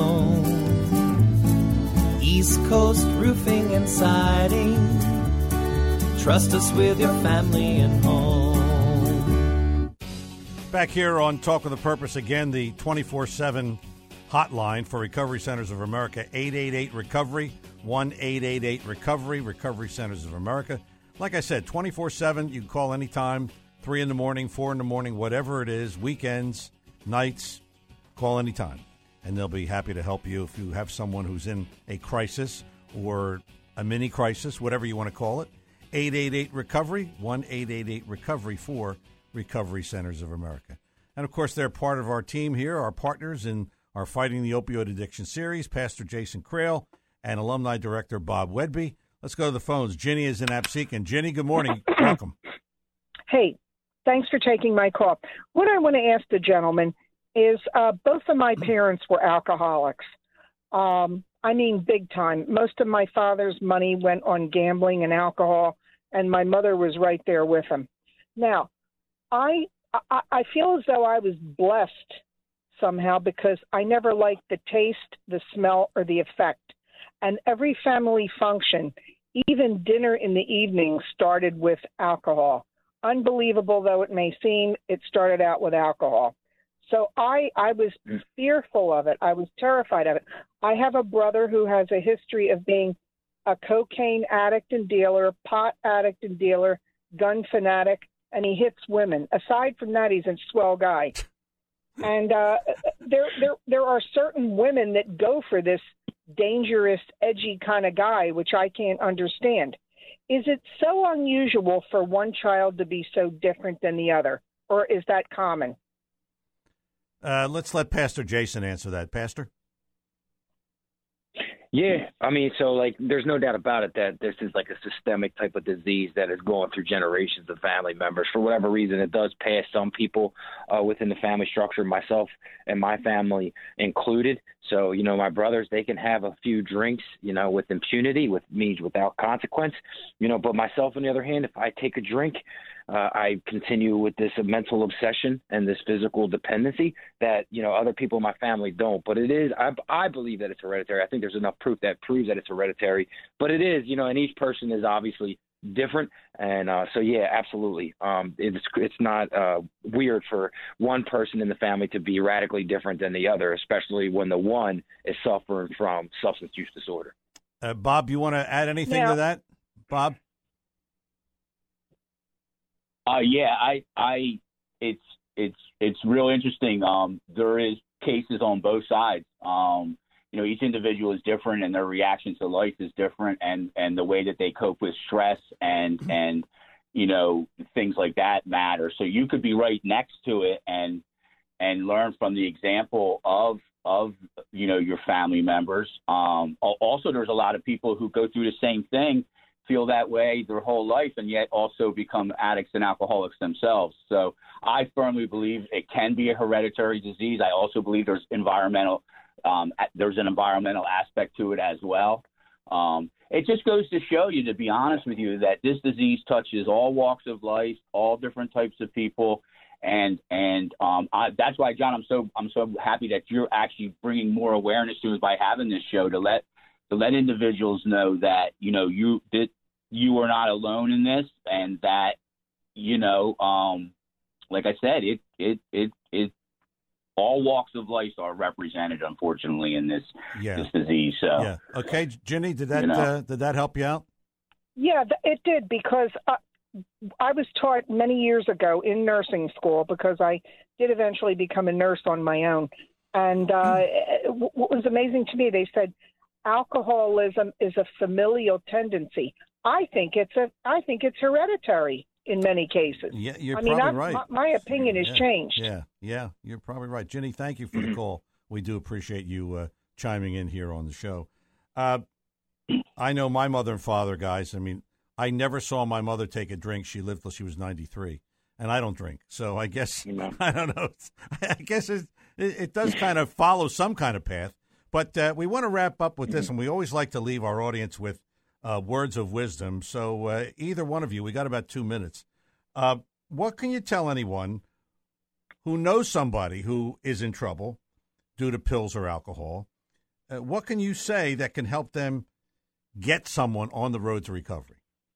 own. East Coast Roofing and Siding, trust us with your family and home. Back here on Talk with a Purpose again, the twenty-four seven hotline for Recovery Centers of America, eight eight eight recovery, one eight eight eight recovery, Recovery Centers of America. Like I said, twenty-four seven, you can call anytime, three in the morning, four in the morning, whatever it is, weekends, nights, call anytime. And they'll be happy to help you if you have someone who's in a crisis or a mini crisis, whatever you want to call it. eight eight eight recovery, one eight eight eight recovery for Recovery Centers of America. And, of course, they're part of our team here, our partners in our Fighting the Opioid Addiction series, Pastor Jason Crail and Alumni Director Bob Wedby. Let's go to the phones. Ginny is in Absecon. Ginny, good morning. Welcome. Hey, thanks for taking my call. What I want to ask the gentleman is uh, both of my parents were alcoholics. Um, I mean, big time. Most of my father's money went on gambling and alcohol, and my mother was right there with him. Now, I I, I feel as though I was blessed somehow because I never liked the taste, the smell, or the effect. And every family function, even dinner in the evening, started with alcohol. Unbelievable though it may seem, it started out with alcohol. So I, I was fearful of it. I was terrified of it. I have a brother who has a history of being a cocaine addict and dealer, pot addict and dealer, gun fanatic, and he hits women. Aside from that, he's a swell guy. And uh, there, there, there are certain women that go for this dangerous, edgy kind of guy, which I can't understand. Is it so unusual for one child to be so different than the other, or is that common? Uh, let's let Pastor Jason answer that. Pastor? Yeah, I mean, so, like, there's no doubt about it that this is like a systemic type of disease that is going through generations of family members. For whatever reason, it does pass some people uh, within the family structure, myself and my family included. So, you know, my brothers, they can have a few drinks, you know, with impunity, with means without consequence, you know, but myself, on the other hand, if I take a drink, Uh, I continue with this mental obsession and this physical dependency that, you know, other people in my family don't. But it is, I, I believe that it's hereditary. I think there's enough proof that proves that it's hereditary. But it is, you know, and each person is obviously different. And uh, so, yeah, absolutely. Um, it's it's not uh, weird for one person in the family to be radically different than the other, especially when the one is suffering from substance use disorder. Uh, Bob, you want to add anything yeah. to that? Bob? Uh, yeah, I, I, it's, it's, it's real interesting. Um, there is cases on both sides. Um, you know, each individual is different and their reaction to life is different, and, and the way that they cope with stress and, and, you know, things like that matter. So you could be right next to it and, and learn from the example of, of, you know, your family members. Um, also, there's a lot of people who go through the same thing, feel that way their whole life, and yet also become addicts and alcoholics themselves. So I firmly believe it can be a hereditary disease. I also believe there's environmental, um, there's an environmental aspect to it as well. Um, it just goes to show you, to be honest with you, that this disease touches all walks of life, all different types of people. And and um, I, that's why, John, I'm so I'm so happy that you're actually bringing more awareness to it by having this show to let to let individuals know that, you know, you that you are not alone in this, and that, you know, um, like I said, it it it it all walks of life are represented, unfortunately, in this yeah. this disease. So yeah, okay, Ginny, did that you know? uh, did that help you out? Yeah, it did, because uh, I was taught many years ago in nursing school, because I did eventually become a nurse on my own. And uh, what was amazing to me, they said, alcoholism is a familial tendency. I think it's a I think it's hereditary in many cases. Yeah, you're I mean, probably I'm, right. My, my opinion has yeah, changed. Yeah, yeah, you're probably right. Ginny, thank you for the call. We do appreciate you uh, chiming in here on the show. Uh, I know my mother and father, guys. I mean, I never saw my mother take a drink. She lived till she was ninety-three, and I don't drink. So I guess, no. I don't know. I guess it, it does kind of follow some kind of path. But uh, we want to wrap up with this, and we always like to leave our audience with uh, words of wisdom. So uh, either one of you, we got about two minutes. Uh, what can you tell anyone who knows somebody who is in trouble due to pills or alcohol? Uh, what can you say that can help them get someone on the road to recovery?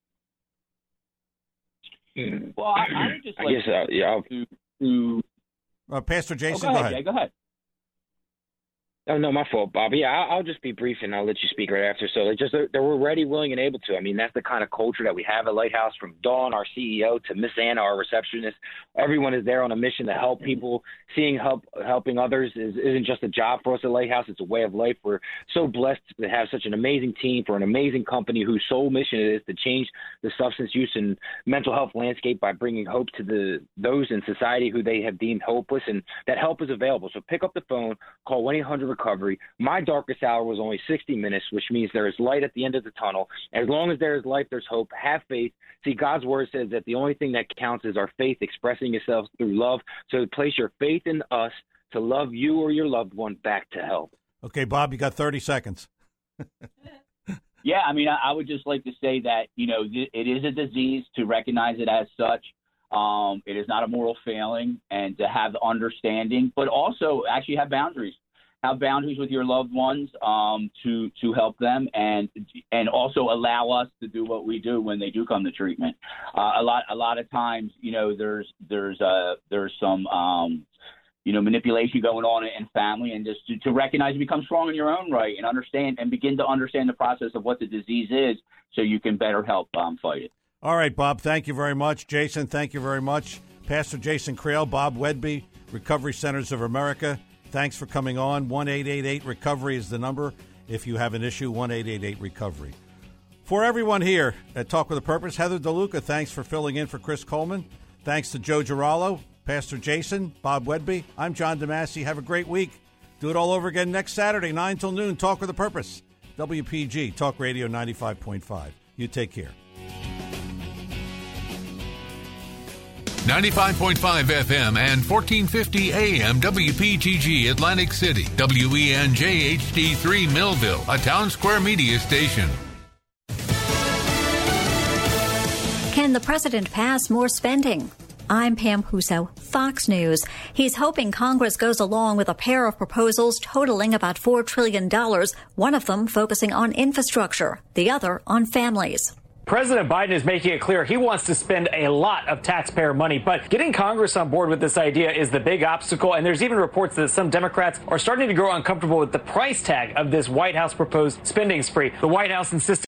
Well, I, I would just I like guess, uh, yeah, I'll... to, to uh, Pastor Jason, oh, go, go ahead, ahead. Jay, go ahead. Oh, no, my fault, Bob. Yeah, I'll, I'll just be brief, and I'll let you speak right after. So they just they were ready, willing, and able to. I mean, that's the kind of culture that we have at Lighthouse, from Dawn, our C E O, to Miss Anna, our receptionist. Everyone is there on a mission to help people. Seeing help, helping others is, isn't just a job for us at Lighthouse. It's a way of life. We're so blessed to have such an amazing team for an amazing company whose sole mission it is to change the substance use and mental health landscape by bringing hope to the those in society who they have deemed hopeless, and that help is available. So pick up the phone, call one eight hundred recovery. My darkest hour was only sixty minutes, which means there is light at the end of the tunnel. As long as there is life, there's hope. Have faith. See, God's word says that the only thing that counts is our faith expressing itself through love. So place your faith in us to love you or your loved one back to help. Okay, Bob, you got thirty seconds. Yeah, I mean, I, I would just like to say that, you know, th- it is a disease, to recognize it as such. Um, it is not a moral failing, and to have understanding, but also actually have boundaries. Have boundaries with your loved ones um, to to help them, and and also allow us to do what we do when they do come to treatment. Uh, a lot a lot of times, you know, there's there's uh, there's some um, you know manipulation going on in family, and just to, to recognize and become strong in your own right, and understand and begin to understand the process of what the disease is, so you can better help um, fight it. All right, Bob. Thank you very much, Jason. Thank you very much, Pastor Jason Creel, Bob Wedby, Recovery Centers of America. Thanks for coming on. one eight eight eight recovery is the number. If you have an issue, one eight eight eight recovery. For everyone here at Talk with a Purpose, Heather DeLuca, thanks for filling in for Chris Coleman. Thanks to Joe Girallo, Pastor Jason, Bob Wedby. I'm John DeMasi. Have a great week. Do it all over again next Saturday, nine till noon. Talk with a Purpose. W P G, Talk Radio ninety-five point five. You take care. ninety-five point five F M and fourteen fifty A M W P G G Atlantic City, W E N J H D three Millville, a Town Square media station. Can the president pass more spending? I'm Pam Huso, Fox News. He's hoping Congress goes along with a pair of proposals totaling about four trillion dollars, one of them focusing on infrastructure, the other on families. President Biden is making it clear he wants to spend a lot of taxpayer money, but getting Congress on board with this idea is the big obstacle, and there's even reports that some Democrats are starting to grow uncomfortable with the price tag of this White House proposed spending spree. The White House insisted